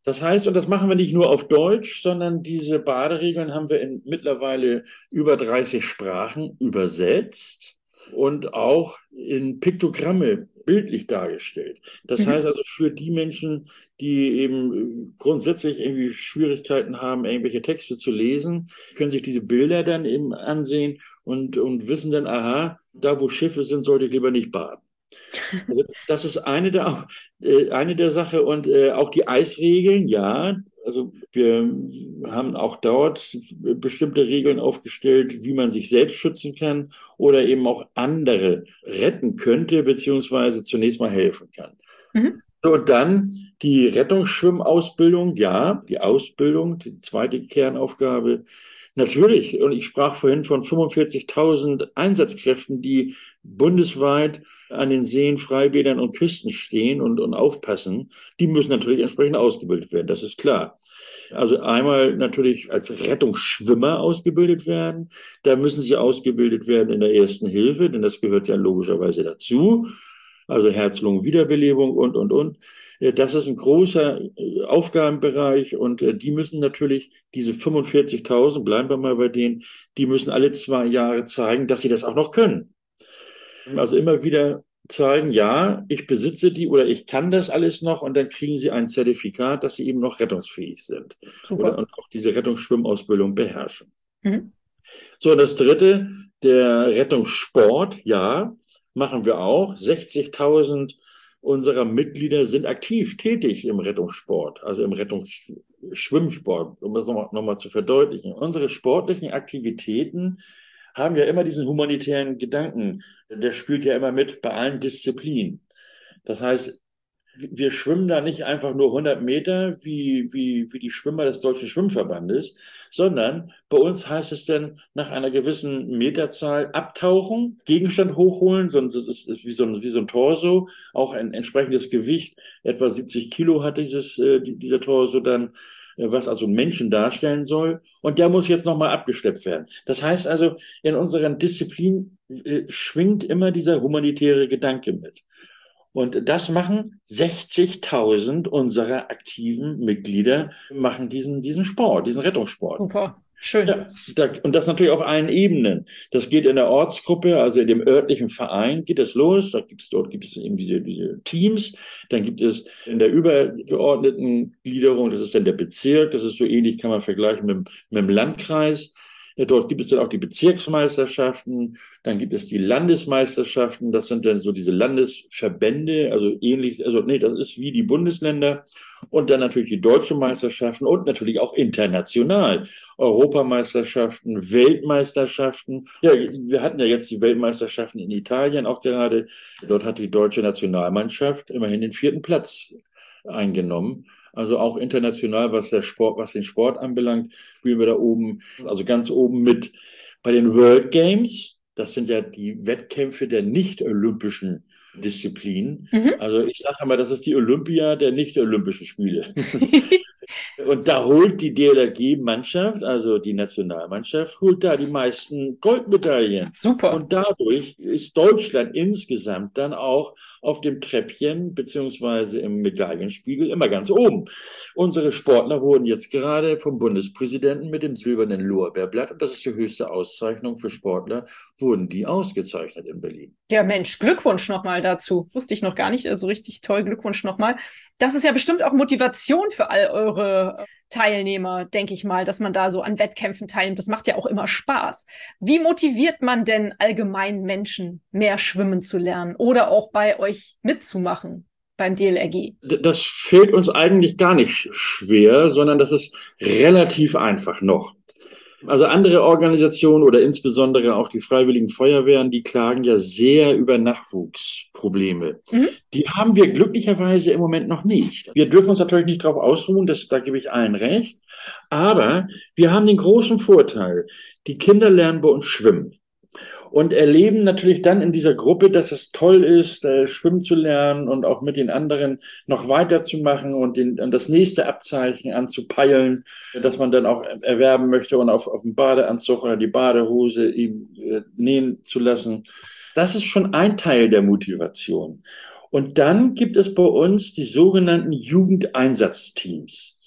Das heißt, und das machen wir nicht nur auf Deutsch, sondern diese Baderegeln haben wir in mittlerweile über dreißig Sprachen übersetzt und auch in Piktogramme bildlich dargestellt. Das
Mhm.
heißt also für die Menschen, die eben grundsätzlich irgendwie Schwierigkeiten haben, irgendwelche Texte zu lesen, können sich diese Bilder dann eben ansehen und, und wissen dann, aha, da wo Schiffe sind, sollte ich lieber nicht baden. Also das ist eine der, äh, eine der Sache und äh, auch die Eisregeln, ja. Also wir haben auch dort bestimmte Regeln aufgestellt, wie man sich selbst schützen kann oder eben auch andere retten könnte, beziehungsweise zunächst mal helfen kann.
Mhm.
So, und dann die Rettungsschwimmausbildung, ja, die Ausbildung, die zweite Kernaufgabe. Natürlich, und ich sprach vorhin von fünfundvierzigtausend Einsatzkräften, die bundesweit an den Seen, Freibädern und Küsten stehen und, und aufpassen. Die müssen natürlich entsprechend ausgebildet werden, das ist klar. Also einmal natürlich als Rettungsschwimmer ausgebildet werden. Da müssen sie ausgebildet werden in der Ersten Hilfe, denn das gehört ja logischerweise dazu. Also Herz-Lungen-Wiederbelebung und, und, und. Das ist ein großer Aufgabenbereich und die müssen natürlich, diese fünfundvierzigtausend, bleiben wir mal bei denen, die müssen alle zwei Jahre zeigen, dass sie das auch noch können. Also immer wieder zeigen, ja, ich besitze die oder ich kann das alles noch und dann kriegen sie ein Zertifikat, dass sie eben noch rettungsfähig sind.
Super.
Oder und auch diese Rettungsschwimmausbildung beherrschen.
Mhm.
So, und das dritte, der Rettungssport, ja, machen wir auch. sechzigtausend unserer Mitglieder sind aktiv tätig im Rettungssport, also im Rettungsschwimmsport, um das nochmal noch mal zu verdeutlichen. Unsere sportlichen Aktivitäten haben ja immer diesen humanitären Gedanken. Der spielt ja immer mit bei allen Disziplinen. Das heißt, wir schwimmen da nicht einfach nur hundert Meter wie, wie, wie die Schwimmer des Deutschen Schwimmverbandes, sondern bei uns heißt es dann nach einer gewissen Meterzahl abtauchen, Gegenstand hochholen, sonst ist es wie so ein, wie so ein Torso, auch ein entsprechendes Gewicht, etwa siebzig Kilo hat dieses, äh, dieser Torso dann, äh, was also einen Menschen darstellen soll. Und der muss jetzt nochmal abgeschleppt werden. Das heißt also, in unseren Disziplinen äh, schwingt immer dieser humanitäre Gedanke mit. Und das machen sechzigtausend unserer aktiven Mitglieder, machen diesen, diesen Sport, diesen Rettungssport.
Super, schön.
Ja, da, und das natürlich auf allen Ebenen. Das geht in der Ortsgruppe, also in dem örtlichen Verein geht es los. Da gibt's, dort gibt es eben diese, diese Teams. Dann gibt es in der übergeordneten Gliederung, das ist dann der Bezirk. Das ist so ähnlich, kann man vergleichen mit, mit dem Landkreis. Dort gibt es dann auch die Bezirksmeisterschaften, dann gibt es die Landesmeisterschaften, das sind dann so diese Landesverbände, also ähnlich, also nee, das ist wie die Bundesländer und dann natürlich die deutschen Meisterschaften und natürlich auch international. Europameisterschaften, Weltmeisterschaften. Ja, wir hatten ja jetzt die Weltmeisterschaften in Italien auch gerade. Dort hat die deutsche Nationalmannschaft immerhin den vierten Platz eingenommen. Also auch international, was der Sport, was den Sport anbelangt, spielen wir da oben, also ganz oben mit. Bei den World Games, das sind ja die Wettkämpfe der nicht-olympischen Disziplinen.
Mhm.
Also ich sage immer, das ist die Olympia der nicht-olympischen Spiele. Und da holt die D L R G-Mannschaft, also die Nationalmannschaft, holt da die meisten Goldmedaillen.
Super.
Und dadurch ist Deutschland insgesamt dann auch auf dem Treppchen beziehungsweise im Medaillenspiegel immer ganz oben. Unsere Sportler wurden jetzt gerade vom Bundespräsidenten mit dem silbernen Lorbeerblatt, und das ist die höchste Auszeichnung für Sportler, wurden die ausgezeichnet in Berlin.
Ja, Mensch, Glückwunsch nochmal dazu. Wusste ich noch gar nicht, also richtig toll, Glückwunsch nochmal. Das ist ja bestimmt auch Motivation für all eure Teilnehmer, denke ich mal, dass man da so an Wettkämpfen teilnimmt. Das macht ja auch immer Spaß. Wie motiviert man denn allgemein Menschen, mehr schwimmen zu lernen oder auch bei euch mitzumachen beim D L R G?
Das fällt uns eigentlich gar nicht schwer, sondern das ist relativ einfach noch. Also andere Organisationen oder insbesondere auch die Freiwilligen Feuerwehren, die klagen ja sehr über Nachwuchsprobleme. Mhm. Die haben wir glücklicherweise im Moment noch nicht. Wir dürfen uns natürlich nicht darauf ausruhen, das, da gebe ich allen recht. Aber wir haben den großen Vorteil, die Kinder lernen bei uns schwimmen. Und erleben natürlich dann in dieser Gruppe, dass es toll ist, äh, schwimmen zu lernen und auch mit den anderen noch weiterzumachen und, den, und das nächste Abzeichen anzupeilen, das man dann auch erwerben möchte und auf, auf den Badeanzug oder die Badehose eben äh, nähen zu lassen. Das ist schon ein Teil der Motivation. Und dann gibt es bei uns die sogenannten Jugendeinsatzteams.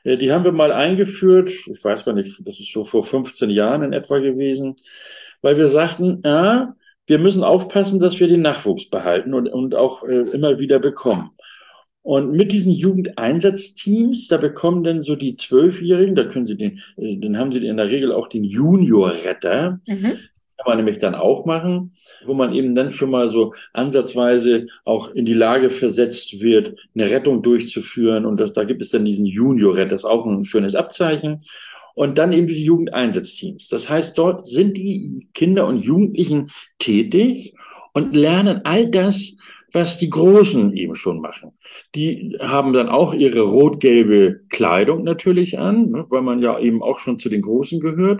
Die haben wir mal eingeführt, ich weiß gar nicht, das ist so vor fünfzehn Jahren in etwa gewesen, weil wir sagten, ja, wir müssen aufpassen, dass wir den Nachwuchs behalten und, und auch äh, immer wieder bekommen. Und mit diesen Jugendeinsatzteams, da bekommen dann so die Zwölfjährigen, da können sie den, äh, dann haben sie in der Regel auch den Juniorretter. Mhm. Kann man nämlich dann auch machen, wo man eben dann schon mal so ansatzweise auch in die Lage versetzt wird, eine Rettung durchzuführen. Und das, da gibt es dann diesen Junior-Retter, das ist auch ein schönes Abzeichen. Und dann eben diese Jugendeinsatzteams. Das heißt, dort sind die Kinder und Jugendlichen tätig und lernen all das, was die Großen eben schon machen. Die haben dann auch ihre rot-gelbe Kleidung natürlich an, ne, weil man ja eben auch schon zu den Großen gehört.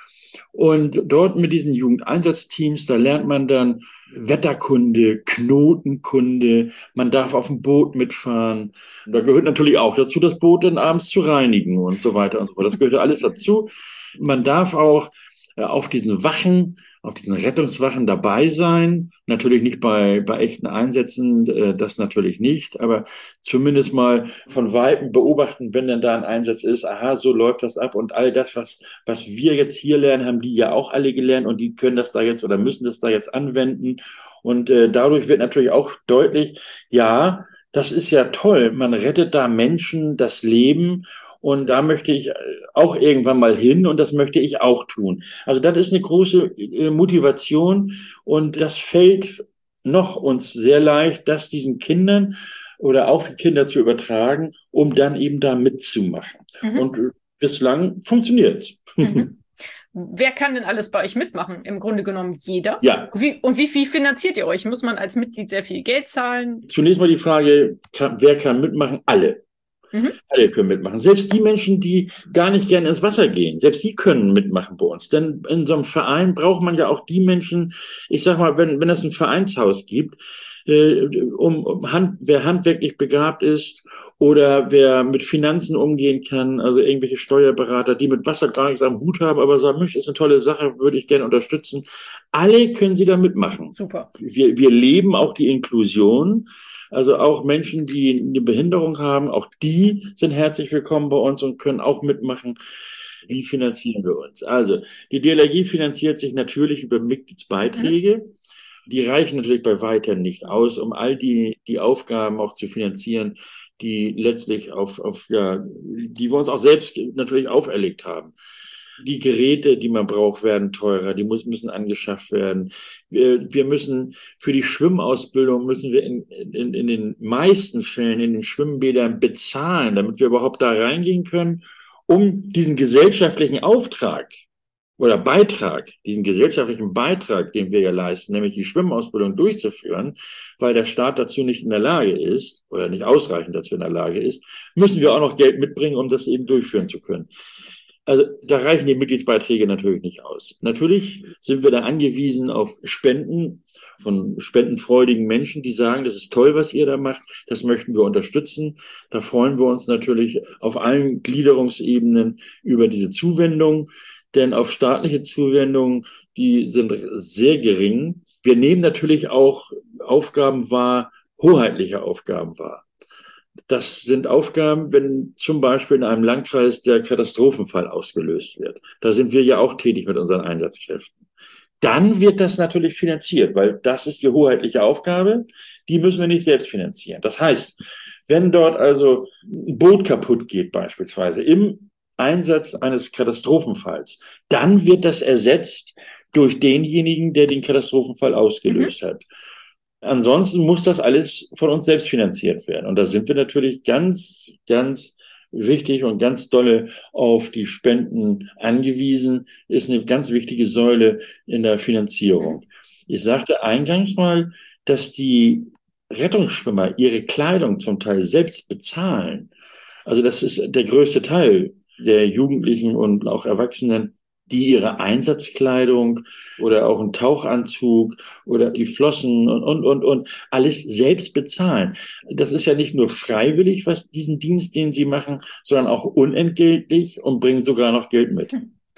Und dort mit diesen Jugendeinsatzteams, da lernt man dann Wetterkunde, Knotenkunde, man darf auf dem Boot mitfahren. Da gehört natürlich auch dazu, das Boot dann abends zu reinigen und so weiter und so fort. Das gehört alles dazu. Man darf auch auf diesen Wachen, auf diesen Rettungswachen dabei sein. Natürlich nicht bei, bei echten Einsätzen, äh, das natürlich nicht, aber zumindest mal von Weitem beobachten, wenn denn da ein Einsatz ist, aha, so läuft das ab und all das, was, was wir jetzt hier lernen, haben die ja auch alle gelernt und die können das da jetzt oder müssen das da jetzt anwenden und äh, dadurch wird natürlich auch deutlich, ja, das ist ja toll, man rettet da Menschen das Leben. Und da möchte ich auch irgendwann mal hin und das möchte ich auch tun. Also das ist eine große Motivation und das fällt noch uns sehr leicht, das diesen Kindern oder auch die Kinder zu übertragen, um dann eben da mitzumachen. Mhm. Und bislang funktioniert's.
Mhm. Wer kann denn alles bei euch mitmachen? Im Grunde genommen jeder.
Ja.
Wie, und wie viel finanziert ihr euch? Muss man als Mitglied sehr viel Geld zahlen?
Zunächst mal die Frage, kann, wer kann mitmachen? Alle. Mhm. Alle können mitmachen. Selbst die Menschen, die gar nicht gerne ins Wasser gehen, selbst die können mitmachen bei uns. Denn in so einem Verein braucht man ja auch die Menschen, ich sag mal, wenn, wenn es ein Vereinshaus gibt, äh, um, um Hand, wer handwerklich begabt ist oder wer mit Finanzen umgehen kann, also irgendwelche Steuerberater, die mit Wasser gar nichts am Hut haben, aber sagen, Mensch, ist eine tolle Sache, würde ich gerne unterstützen. Alle können sie da mitmachen.
Super.
Wir, wir leben auch die Inklusion. Also auch Menschen, die eine Behinderung haben, auch die sind herzlich willkommen bei uns und können auch mitmachen. Wie finanzieren wir uns? Also die D L R G finanziert sich natürlich über Mitgliedsbeiträge. Mhm. Die reichen natürlich bei weitem nicht aus, um all die, die Aufgaben auch zu finanzieren, die letztlich auf, auf ja, die wir uns auch selbst natürlich auferlegt haben. Die Geräte, die man braucht, werden teurer, die muss, müssen angeschafft werden. Wir, wir müssen für die Schwimmausbildung müssen wir in, in, in den meisten Fällen in den Schwimmbädern bezahlen, damit wir überhaupt da reingehen können, um diesen gesellschaftlichen Auftrag oder Beitrag, diesen gesellschaftlichen Beitrag, den wir ja leisten, nämlich die Schwimmausbildung durchzuführen, weil der Staat dazu nicht in der Lage ist oder nicht ausreichend dazu in der Lage ist, müssen wir auch noch Geld mitbringen, um das eben durchführen zu können. Also da reichen die Mitgliedsbeiträge natürlich nicht aus. Natürlich sind wir da angewiesen auf Spenden von spendenfreudigen Menschen, die sagen, das ist toll, was ihr da macht, das möchten wir unterstützen. Da freuen wir uns natürlich auf allen Gliederungsebenen über diese Zuwendung, denn auf staatliche Zuwendungen, die sind sehr gering. Wir nehmen natürlich auch Aufgaben wahr, hoheitliche Aufgaben wahr. Das sind Aufgaben, wenn zum Beispiel in einem Landkreis der Katastrophenfall ausgelöst wird. Da sind wir ja auch tätig mit unseren Einsatzkräften. Dann wird das natürlich finanziert, weil das ist die hoheitliche Aufgabe. Die müssen wir nicht selbst finanzieren. Das heißt, wenn dort also ein Boot kaputt geht beispielsweise im Einsatz eines Katastrophenfalls, dann wird das ersetzt durch denjenigen, der den Katastrophenfall ausgelöst mhm. hat. Ansonsten muss das alles von uns selbst finanziert werden. Und da sind wir natürlich ganz, ganz wichtig und ganz dolle auf die Spenden angewiesen. Ist eine ganz wichtige Säule in der Finanzierung. Ich sagte eingangs mal, dass die Rettungsschwimmer ihre Kleidung zum Teil selbst bezahlen. Also das ist der größte Teil der Jugendlichen und auch Erwachsenen, die ihre Einsatzkleidung oder auch einen Tauchanzug oder die Flossen und, und, und, und alles selbst bezahlen. Das ist ja nicht nur freiwillig, was diesen Dienst, den sie machen, sondern auch unentgeltlich und bringen sogar noch Geld mit.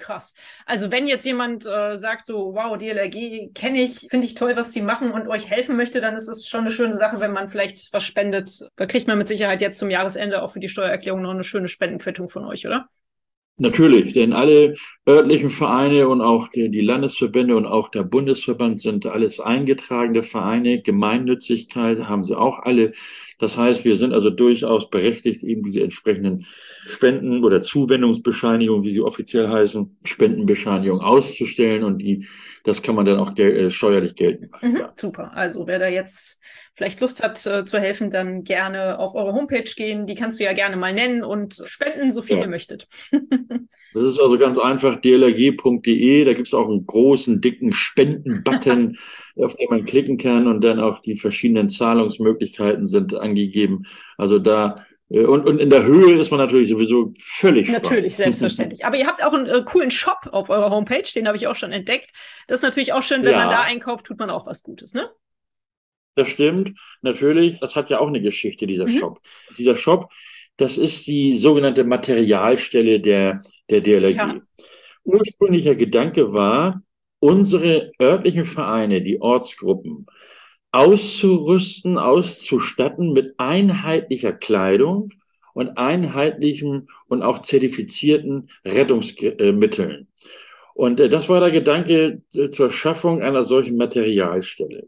Krass. Also wenn jetzt jemand äh, sagt so, wow, D L R G kenne ich, finde ich toll, was die machen und euch helfen möchte, dann ist es schon eine schöne Sache, wenn man vielleicht was spendet. Da kriegt man mit Sicherheit jetzt zum Jahresende auch für die Steuererklärung noch eine schöne Spendenquittung von euch, oder?
Natürlich, denn alle örtlichen Vereine und auch die, die Landesverbände und auch der Bundesverband sind alles eingetragene Vereine. Gemeinnützigkeit haben sie auch alle. Das heißt, wir sind also durchaus berechtigt, eben die entsprechenden Spenden- oder Zuwendungsbescheinigungen, wie sie offiziell heißen, Spendenbescheinigungen auszustellen und die, das kann man dann auch gel äh, steuerlich geltend machen.
Mhm,
Ja.
super. Also wer da jetzt vielleicht Lust hat äh, zu helfen, dann gerne auf eure Homepage gehen. Die kannst du ja gerne mal nennen und spenden, so viel
Ja.
ihr möchtet.
Das ist also ganz einfach, d l r g punkt d e. Da gibt es auch einen großen, dicken Spenden-Button, auf den man klicken kann und dann auch die verschiedenen Zahlungsmöglichkeiten sind angegeben. Also da, äh, und, und in der Höhe ist man natürlich sowieso völlig frei.
Natürlich, selbstverständlich. Aber ihr habt auch einen äh, coolen Shop auf eurer Homepage, den habe ich auch schon entdeckt. Das ist natürlich auch schön, wenn man da
Ja,
einkauft, tut man auch was Gutes, ne?
das stimmt, natürlich. Das hat ja auch eine Geschichte, dieser
Mhm.
Shop. Dieser Shop, das ist die sogenannte Materialstelle der, der D L R G.
Ja.
Ursprünglicher Gedanke war, unsere örtlichen Vereine, die Ortsgruppen, auszurüsten, auszustatten mit einheitlicher Kleidung und einheitlichen und auch zertifizierten Rettungsmitteln. Und äh, das war der Gedanke äh, zur Schaffung einer solchen Materialstelle.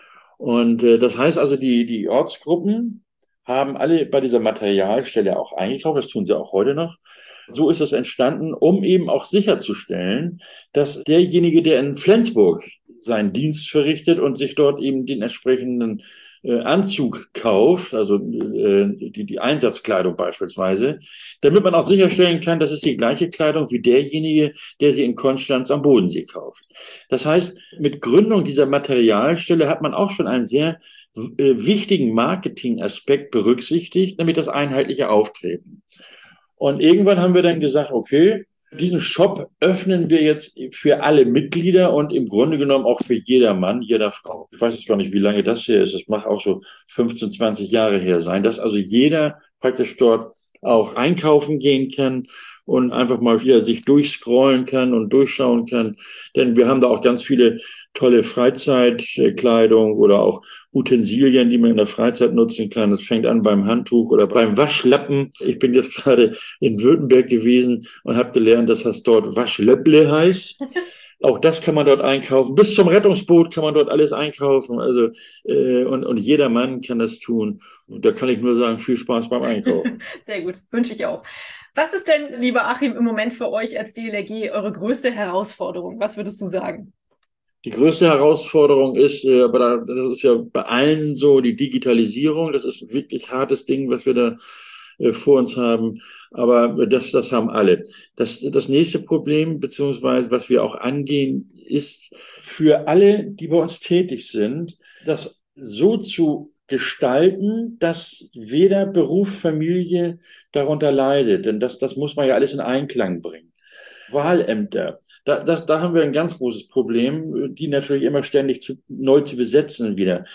Und äh, das heißt also, die, die Ortsgruppen haben alle bei dieser Materialstelle auch eingekauft, das tun sie auch heute noch. So ist es entstanden, um eben auch sicherzustellen, dass derjenige, der in Flensburg seinen Dienst verrichtet und sich dort eben den entsprechenden äh, Anzug kauft, also äh, die, die Einsatzkleidung beispielsweise, damit man auch sicherstellen kann, dass es die gleiche Kleidung wie derjenige, der sie in Konstanz am Bodensee kauft. Das heißt, mit Gründung dieser Materialstelle hat man auch schon einen sehr äh, wichtigen Marketingaspekt berücksichtigt, nämlich das einheitliche Auftreten. Und irgendwann haben wir dann gesagt, okay, diesen Shop öffnen wir jetzt für alle Mitglieder und im Grunde genommen auch für jeder Mann, jeder Frau. Ich weiß jetzt gar nicht, wie lange das her ist. Das mag auch so fünfzehn, zwanzig Jahre her sein, dass also jeder praktisch dort auch einkaufen gehen kann und einfach mal wieder sich durchscrollen kann und durchschauen kann. Denn wir haben da auch ganz viele tolle Freizeitkleidung oder auch Utensilien, die man in der Freizeit nutzen kann. Das fängt an beim Handtuch oder beim Waschlappen. Ich bin jetzt gerade in Württemberg gewesen und habe gelernt, dass das dort Waschlöpple heißt. Auch das kann man dort einkaufen. Bis zum Rettungsboot kann man dort alles einkaufen. Also äh, und, und jeder Mann kann das tun. Und da kann ich nur sagen, viel Spaß beim Einkaufen.
Sehr gut, wünsche ich auch. Was ist denn, lieber Achim, im Moment für euch als D L R G eure größte Herausforderung? Was würdest du sagen?
Die größte Herausforderung ist, äh, aber da, das ist ja bei allen so, die Digitalisierung. Das ist ein wirklich hartes Ding, was wir da äh, vor uns haben. Aber das, das haben alle. Das, das nächste Problem, beziehungsweise was wir auch angehen, ist für alle, die bei uns tätig sind, das so zu gestalten, dass weder Beruf, Familie darunter leidet. Denn das, das muss man ja alles in Einklang bringen. Wahlämter. Da, das, da haben wir ein ganz großes Problem, die natürlich immer ständig zu, neu zu besetzen wieder.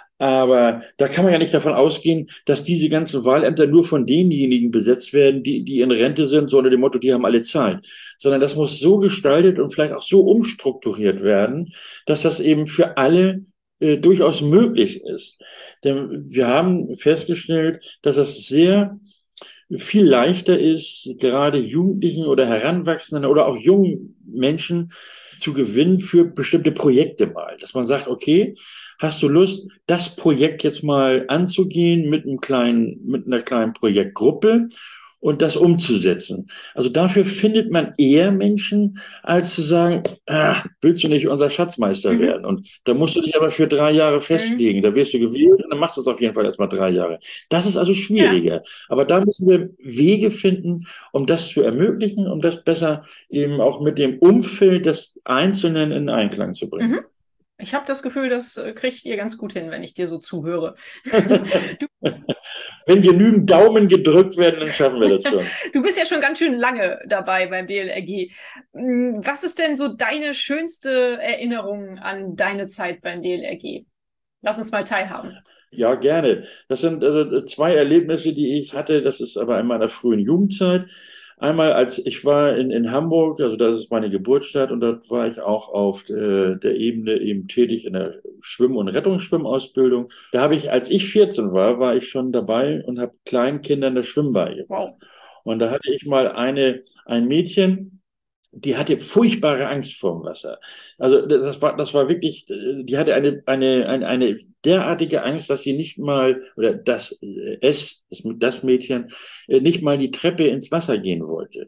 Aber da kann man ja nicht davon ausgehen, dass diese ganzen Wahlämter nur von denjenigen besetzt werden, die, die in Rente sind, so unter dem Motto, die haben alle Zeit. Sondern das muss so gestaltet und vielleicht auch so umstrukturiert werden, dass das eben für alle äh, durchaus möglich ist. Denn wir haben festgestellt, dass das sehr viel leichter ist, gerade Jugendlichen oder Heranwachsenden oder auch jungen Menschen zu gewinnen für bestimmte Projekte mal. Dass man sagt, okay, hast du Lust, das Projekt jetzt mal anzugehen mit einem kleinen, mit einer kleinen Projektgruppe und das umzusetzen. Also dafür findet man eher Menschen, als zu sagen, ah, willst du nicht unser Schatzmeister
Mhm.
werden? Und da musst du dich aber für drei Jahre festlegen.
Mhm.
Da wirst du gewählt und dann machst du es auf jeden Fall erstmal drei Jahre. Das ist also schwieriger.
Ja.
Aber da müssen wir Wege finden, um das zu ermöglichen, um das besser eben auch mit dem Umfeld des Einzelnen in Einklang zu bringen.
Mhm. Ich habe das Gefühl, das äh, kriegt ihr ganz gut hin, wenn ich dir so zuhöre. Du,
Wenn genügend Daumen gedrückt werden, dann schaffen wir das schon.
du bist ja schon ganz schön lange dabei beim D L R G. Mm, Was ist denn so deine schönste Erinnerung an deine Zeit beim D L R G? Lass uns mal teilhaben.
Ja, gerne. Das sind also zwei Erlebnisse, die ich hatte. Das ist aber in meiner frühen Jugendzeit. Einmal, als ich war in, in Hamburg, also das ist meine Geburtsstadt, und dort war ich auch auf äh, der Ebene eben tätig in der Schwimm- und Rettungsschwimmausbildung. Da habe ich, als ich vierzehn war, war ich schon dabei und habe kleinen Kindern das Schwimmen beigebracht.
Wow.
Und da hatte ich mal eine, ein Mädchen, die hatte furchtbare Angst vor dem Wasser. Also das war, das war wirklich, die hatte eine, eine, eine, eine derartige Angst, dass sie nicht mal, oder dass es, das Mädchen, nicht mal die Treppe ins Wasser gehen wollte.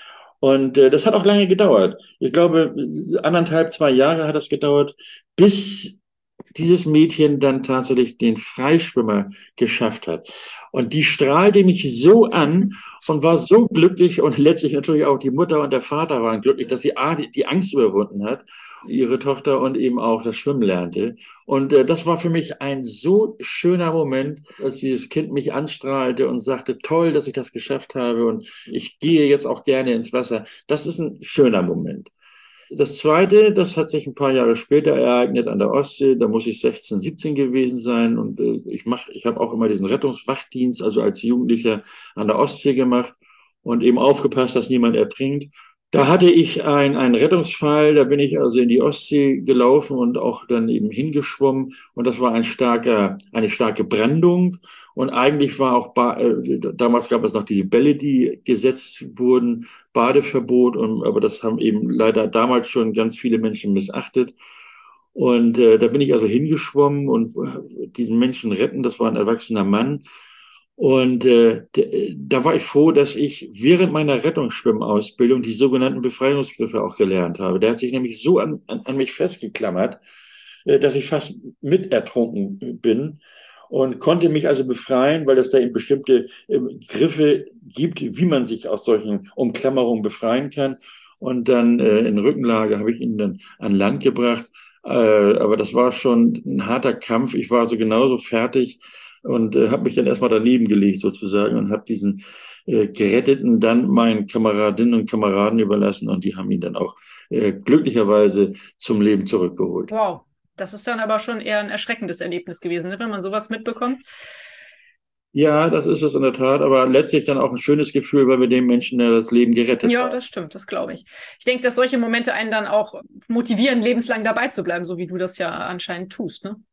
Und äh, das hat auch lange gedauert. Ich glaube, anderthalb, zwei Jahre hat das gedauert, bis dieses Mädchen dann tatsächlich den Freischwimmer geschafft hat. Und die strahlte mich so an und war so glücklich, und letztlich natürlich auch die Mutter und der Vater waren glücklich, dass sie A, die, die Angst überwunden hat, ihre Tochter, und eben auch das Schwimmen lernte. Und äh, das war für mich ein so schöner Moment, als dieses Kind mich anstrahlte und sagte, toll, dass ich das geschafft habe und ich gehe jetzt auch gerne ins Wasser. Das ist ein schöner Moment. Das Zweite, das hat sich ein paar Jahre später ereignet an der Ostsee. Da muss ich sechzehn, siebzehn gewesen sein. Und äh, ich mach, ich habe auch immer diesen Rettungswachdienst, also als Jugendlicher an der Ostsee gemacht und eben aufgepasst, dass niemand ertrinkt. Da hatte ich ein, einen Rettungsfall, da bin ich also in die Ostsee gelaufen und auch dann eben hingeschwommen. Und das war ein starker, eine starke Brandung. Und eigentlich war auch, äh, damals gab es noch diese Bälle, die gesetzt wurden, Badeverbot. Und, aber das haben eben leider damals schon ganz viele Menschen missachtet. Und äh, da bin ich also hingeschwommen und äh, diesen Menschen retten. Das war ein erwachsener Mann. Und äh, da war ich froh, dass ich während meiner Rettungsschwimmausbildung die sogenannten Befreiungsgriffe auch gelernt habe. Der hat sich nämlich so an, an, an mich festgeklammert, äh, dass ich fast mit ertrunken bin und konnte mich also befreien, weil es da eben bestimmte äh, Griffe gibt, wie man sich aus solchen Umklammerungen befreien kann. Und dann äh, in Rückenlage habe ich ihn dann an Land gebracht. Äh, aber das war schon ein harter Kampf. Ich war also genauso fertig und äh, habe mich dann erstmal daneben gelegt sozusagen und habe diesen äh, Geretteten dann meinen Kameradinnen und Kameraden überlassen, und die haben ihn dann auch äh, glücklicherweise zum Leben zurückgeholt.
Wow, das ist dann aber schon eher ein erschreckendes Erlebnis gewesen, ne, wenn man sowas mitbekommt.
Ja, das ist es in der Tat, aber letztlich dann auch ein schönes Gefühl, weil wir dem Menschen ja das Leben gerettet
Ja,
haben.
das stimmt, das glaube ich. Ich denke, dass solche Momente einen dann auch motivieren, lebenslang dabei zu bleiben, so wie du das ja anscheinend tust, ne?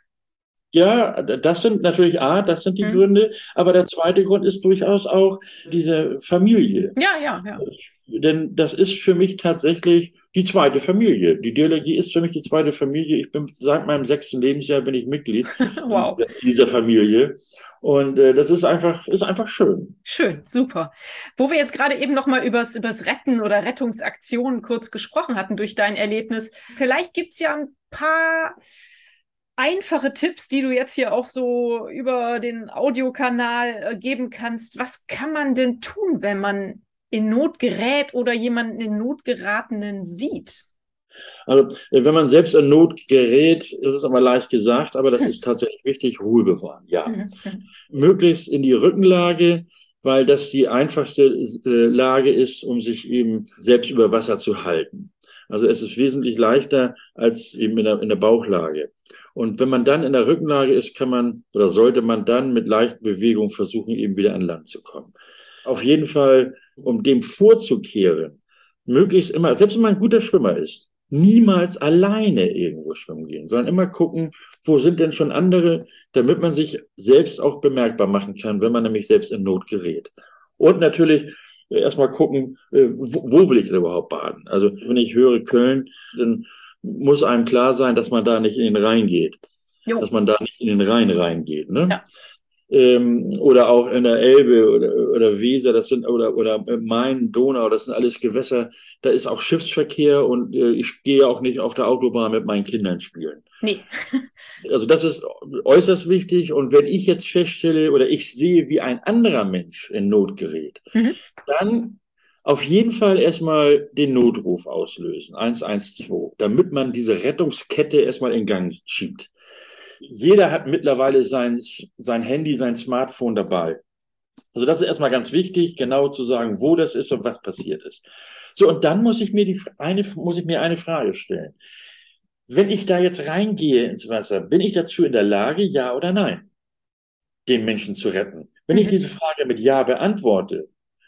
Ja, das sind natürlich A, das sind die
Hm.
Gründe, aber der zweite Grund ist durchaus auch diese Familie.
Ja, ja, ja.
Denn das ist für mich tatsächlich die zweite Familie. Die D L R G ist für mich die zweite Familie. Ich bin seit meinem sechsten Lebensjahr bin ich Mitglied
Wow.
dieser Familie. Und äh, das ist einfach, ist einfach schön.
Schön, super. Wo wir jetzt gerade eben noch mal übers, übers Retten oder Rettungsaktionen kurz gesprochen hatten durch dein Erlebnis, vielleicht gibt es ja ein paar einfache Tipps, die du jetzt hier auch so über den Audiokanal äh, geben kannst. Was kann man denn tun, wenn man in Not gerät oder jemanden in Not geratenen sieht?
Also, wenn man selbst in Not gerät, ist es aber leicht gesagt, aber das ist tatsächlich wichtig, Ruhe bewahren, ja.
Mhm.
Möglichst in die Rückenlage, weil das die einfachste äh, Lage ist, um sich eben selbst über Wasser zu halten. Also es ist wesentlich leichter als eben in der, in der Bauchlage. Und wenn man dann in der Rückenlage ist, kann man oder sollte man dann mit leichten Bewegungen versuchen, eben wieder an Land zu kommen. Auf jeden Fall, um dem vorzukehren, möglichst immer, selbst wenn man ein guter Schwimmer ist, niemals alleine irgendwo schwimmen gehen, sondern immer gucken, wo sind denn schon andere, damit man sich selbst auch bemerkbar machen kann, wenn man nämlich selbst in Not gerät. Und natürlich erstmal gucken, wo, wo will ich denn überhaupt baden? Also wenn ich höre Köln, dann muss einem klar sein, dass man da nicht in den Rhein geht. Jo. Dass man da nicht in den Rhein reingeht. Ne? Ja. Ähm, oder auch in der Elbe oder, oder Weser, das sind, oder, oder Main, Donau, das sind alles Gewässer. Da ist auch Schiffsverkehr und äh, ich gehe auch nicht auf der Autobahn mit meinen Kindern spielen.
Nee.
Also das ist äußerst wichtig. Und wenn ich jetzt feststelle oder ich sehe, wie ein anderer Mensch in Not gerät, mhm. dann auf jeden Fall erstmal den Notruf auslösen, eins eins zwei, damit man diese Rettungskette erstmal in Gang schiebt. Jeder hat mittlerweile sein, sein Handy, sein Smartphone dabei. Also das ist erstmal ganz wichtig, genau zu sagen, wo das ist und was passiert ist. So, und dann muss ich mir, die, eine, muss ich mir eine Frage stellen. Wenn ich da jetzt reingehe ins Wasser, bin ich dazu in der Lage, ja oder nein, den Menschen zu retten? Wenn ich diese Frage mit Ja beantworte,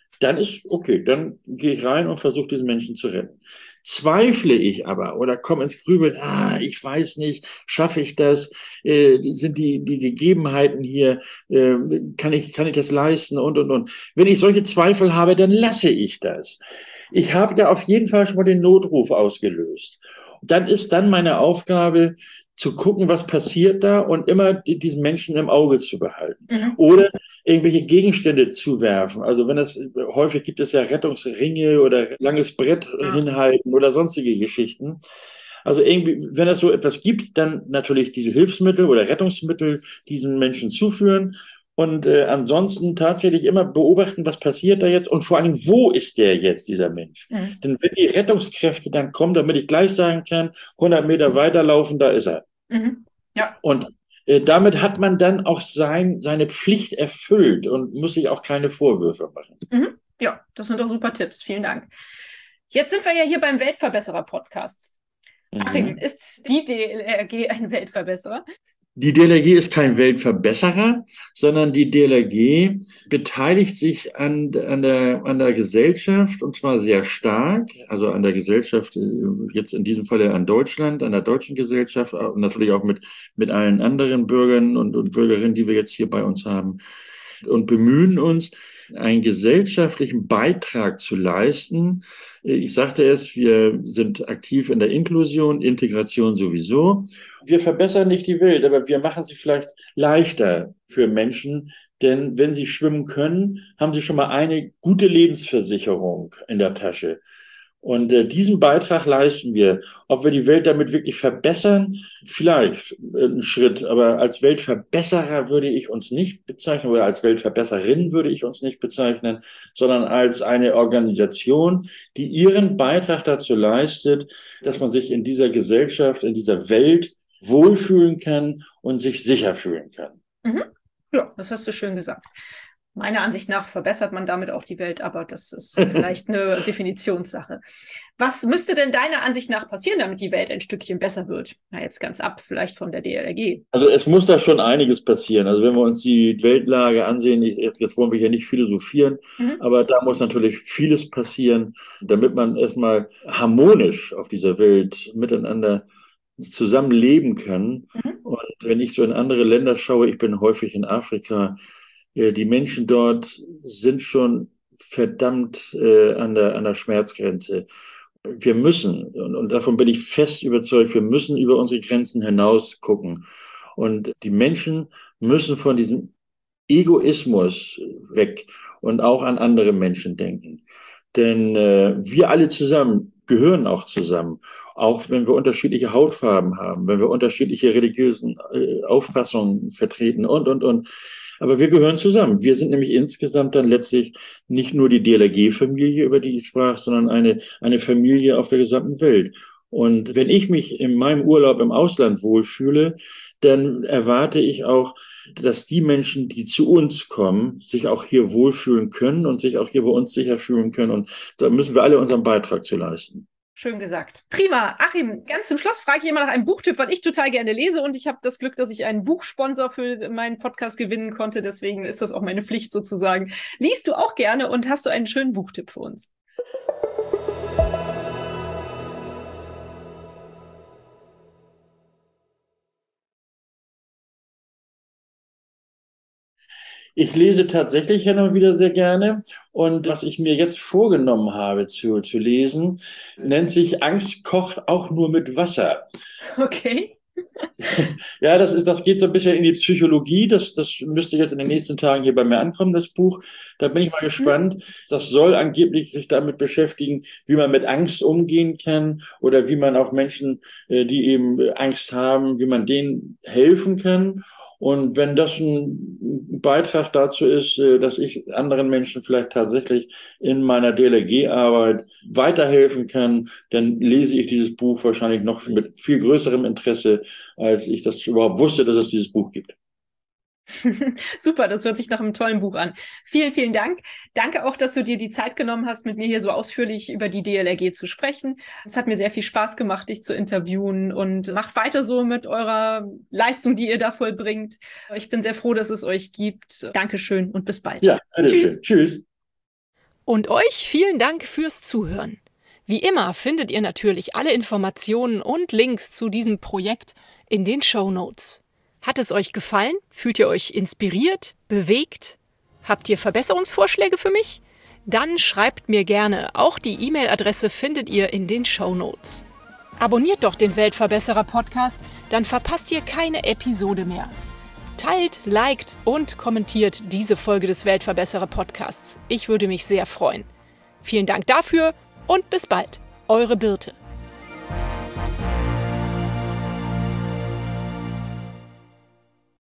dann ist okay, dann gehe ich rein und versuche diesen Menschen zu retten. Zweifle ich aber oder komme ins Grübeln, ah, ich weiß nicht, schaffe ich das, äh, sind die, die Gegebenheiten hier, äh, kann ich, kann ich das leisten und, und, und. Wenn ich solche Zweifel habe, dann lasse ich das. Ich habe ja auf jeden Fall schon mal den Notruf ausgelöst. Dann ist dann meine Aufgabe, zu gucken, was passiert da und immer diesen Menschen im Auge zu behalten. Mhm. Oder irgendwelche Gegenstände zu werfen. Also wenn es, häufig gibt es ja Rettungsringe oder langes Brett ja. hinhalten oder sonstige Geschichten. Also irgendwie, wenn es so etwas gibt, dann natürlich diese Hilfsmittel oder Rettungsmittel diesen Menschen zuführen. Und äh, ansonsten tatsächlich immer beobachten, was passiert da jetzt und vor allem, wo ist der jetzt, dieser Mensch? Mhm. Denn wenn die Rettungskräfte dann kommen, damit ich gleich sagen kann, hundert Meter weiterlaufen, da ist er. Mhm. Ja. Und äh, damit hat man dann auch sein, seine Pflicht erfüllt und muss sich auch keine Vorwürfe machen.
Mhm. Ja, das sind doch super Tipps. Vielen Dank. Jetzt sind wir ja hier beim Weltverbesserer-Podcast. Mhm. Achim, ist die D L R G ein Weltverbesserer?
Die D L R G ist kein Weltverbesserer, sondern die D L R G beteiligt sich an, an, der, an der Gesellschaft und zwar sehr stark, also an der Gesellschaft, jetzt in diesem Falle an Deutschland, an der deutschen Gesellschaft und natürlich auch mit, mit allen anderen Bürgern und, und Bürgerinnen, die wir jetzt hier bei uns haben und bemühen uns, einen gesellschaftlichen Beitrag zu leisten. Ich sagte es, wir sind aktiv in der Inklusion, Integration sowieso. Wir verbessern nicht die Welt, aber wir machen sie vielleicht leichter für Menschen, denn wenn sie schwimmen können, haben sie schon mal eine gute Lebensversicherung in der Tasche. Und äh, diesen Beitrag leisten wir. Ob wir die Welt damit wirklich verbessern, vielleicht äh, einen Schritt, aber als Weltverbesserer würde ich uns nicht bezeichnen oder als Weltverbesserin würde ich uns nicht bezeichnen, sondern als eine Organisation, die ihren Beitrag dazu leistet, dass man sich in dieser Gesellschaft, in dieser Welt wohlfühlen kann und sich sicher fühlen kann.
Mhm. Ja, das hast du schön gesagt. Meiner Ansicht nach verbessert man damit auch die Welt, aber das ist vielleicht eine Definitionssache. Was müsste denn deiner Ansicht nach passieren, damit die Welt ein Stückchen besser wird? Na, jetzt ganz ab, vielleicht von der D L R G.
Also es muss da schon einiges passieren. Also wenn wir uns die Weltlage ansehen, jetzt, jetzt wollen wir hier nicht philosophieren, mhm. aber da muss natürlich vieles passieren, damit man erstmal harmonisch auf dieser Welt miteinander zusammenleben kann. Mhm. Und wenn ich so in andere Länder schaue, ich bin häufig in Afrika, die Menschen dort sind schon verdammt äh, an der, an der Schmerzgrenze. Wir müssen, und, und davon bin ich fest überzeugt, wir müssen über unsere Grenzen hinaus gucken. Und die Menschen müssen von diesem Egoismus weg und auch an andere Menschen denken. Denn äh, wir alle zusammen gehören auch zusammen. Auch wenn wir unterschiedliche Hautfarben haben, wenn wir unterschiedliche religiösen äh, Auffassungen vertreten und, und, und. Aber wir gehören zusammen. Wir sind nämlich insgesamt dann letztlich nicht nur die D L R G-Familie, über die ich sprach, sondern eine, eine Familie auf der gesamten Welt. Und wenn ich mich in meinem Urlaub im Ausland wohlfühle, dann erwarte ich auch, dass die Menschen, die zu uns kommen, sich auch hier wohlfühlen können und sich auch hier bei uns sicher fühlen können. Und da müssen wir alle unseren Beitrag zu leisten.
Schön gesagt. Prima. Achim, ganz zum Schluss frage ich immer nach einem Buchtipp, weil ich total gerne lese und ich habe das Glück, dass ich einen Buchsponsor für meinen Podcast gewinnen konnte. Deswegen ist das auch meine Pflicht sozusagen. Liest du auch gerne und hast du einen schönen Buchtipp für uns?
Ich lese tatsächlich ja noch wieder sehr gerne. Und was ich mir jetzt vorgenommen habe zu, zu lesen, nennt sich Angst kocht auch nur mit Wasser.
Okay.
Ja, das ist, das geht so ein bisschen in die Psychologie. Das, das müsste jetzt in den nächsten Tagen hier bei mir ankommen, das Buch. Da bin ich mal gespannt. Das soll angeblich sich damit beschäftigen, wie man mit Angst umgehen kann oder wie man auch Menschen, die eben Angst haben, wie man denen helfen kann. Und wenn das ein Beitrag dazu ist, dass ich anderen Menschen vielleicht tatsächlich in meiner D L R G-Arbeit weiterhelfen kann, dann lese ich dieses Buch wahrscheinlich noch mit viel größerem Interesse, als ich das überhaupt wusste, dass es dieses Buch gibt.
Super, das hört sich nach einem tollen Buch an. Vielen, vielen Dank. Danke auch, dass du dir die Zeit genommen hast, mit mir hier so ausführlich über die D L R G zu sprechen. Es hat mir sehr viel Spaß gemacht, dich zu interviewen und macht weiter so mit eurer Leistung, die ihr da vollbringt. Ich bin sehr froh, dass es euch gibt. Dankeschön und bis bald.
Ja, tschüss. Schön. Tschüss.
Und euch vielen Dank fürs Zuhören. Wie immer findet ihr natürlich alle Informationen und Links zu diesem Projekt in den Shownotes. Hat es euch gefallen? Fühlt ihr euch inspiriert, bewegt? Habt ihr Verbesserungsvorschläge für mich? Dann schreibt mir gerne. Auch die E-Mail-Adresse findet ihr in den Shownotes. Abonniert doch den Weltverbesserer-Podcast, dann verpasst ihr keine Episode mehr. Teilt, liked und kommentiert diese Folge des Weltverbesserer-Podcasts. Ich würde mich sehr freuen. Vielen Dank dafür und bis bald. Eure Birte.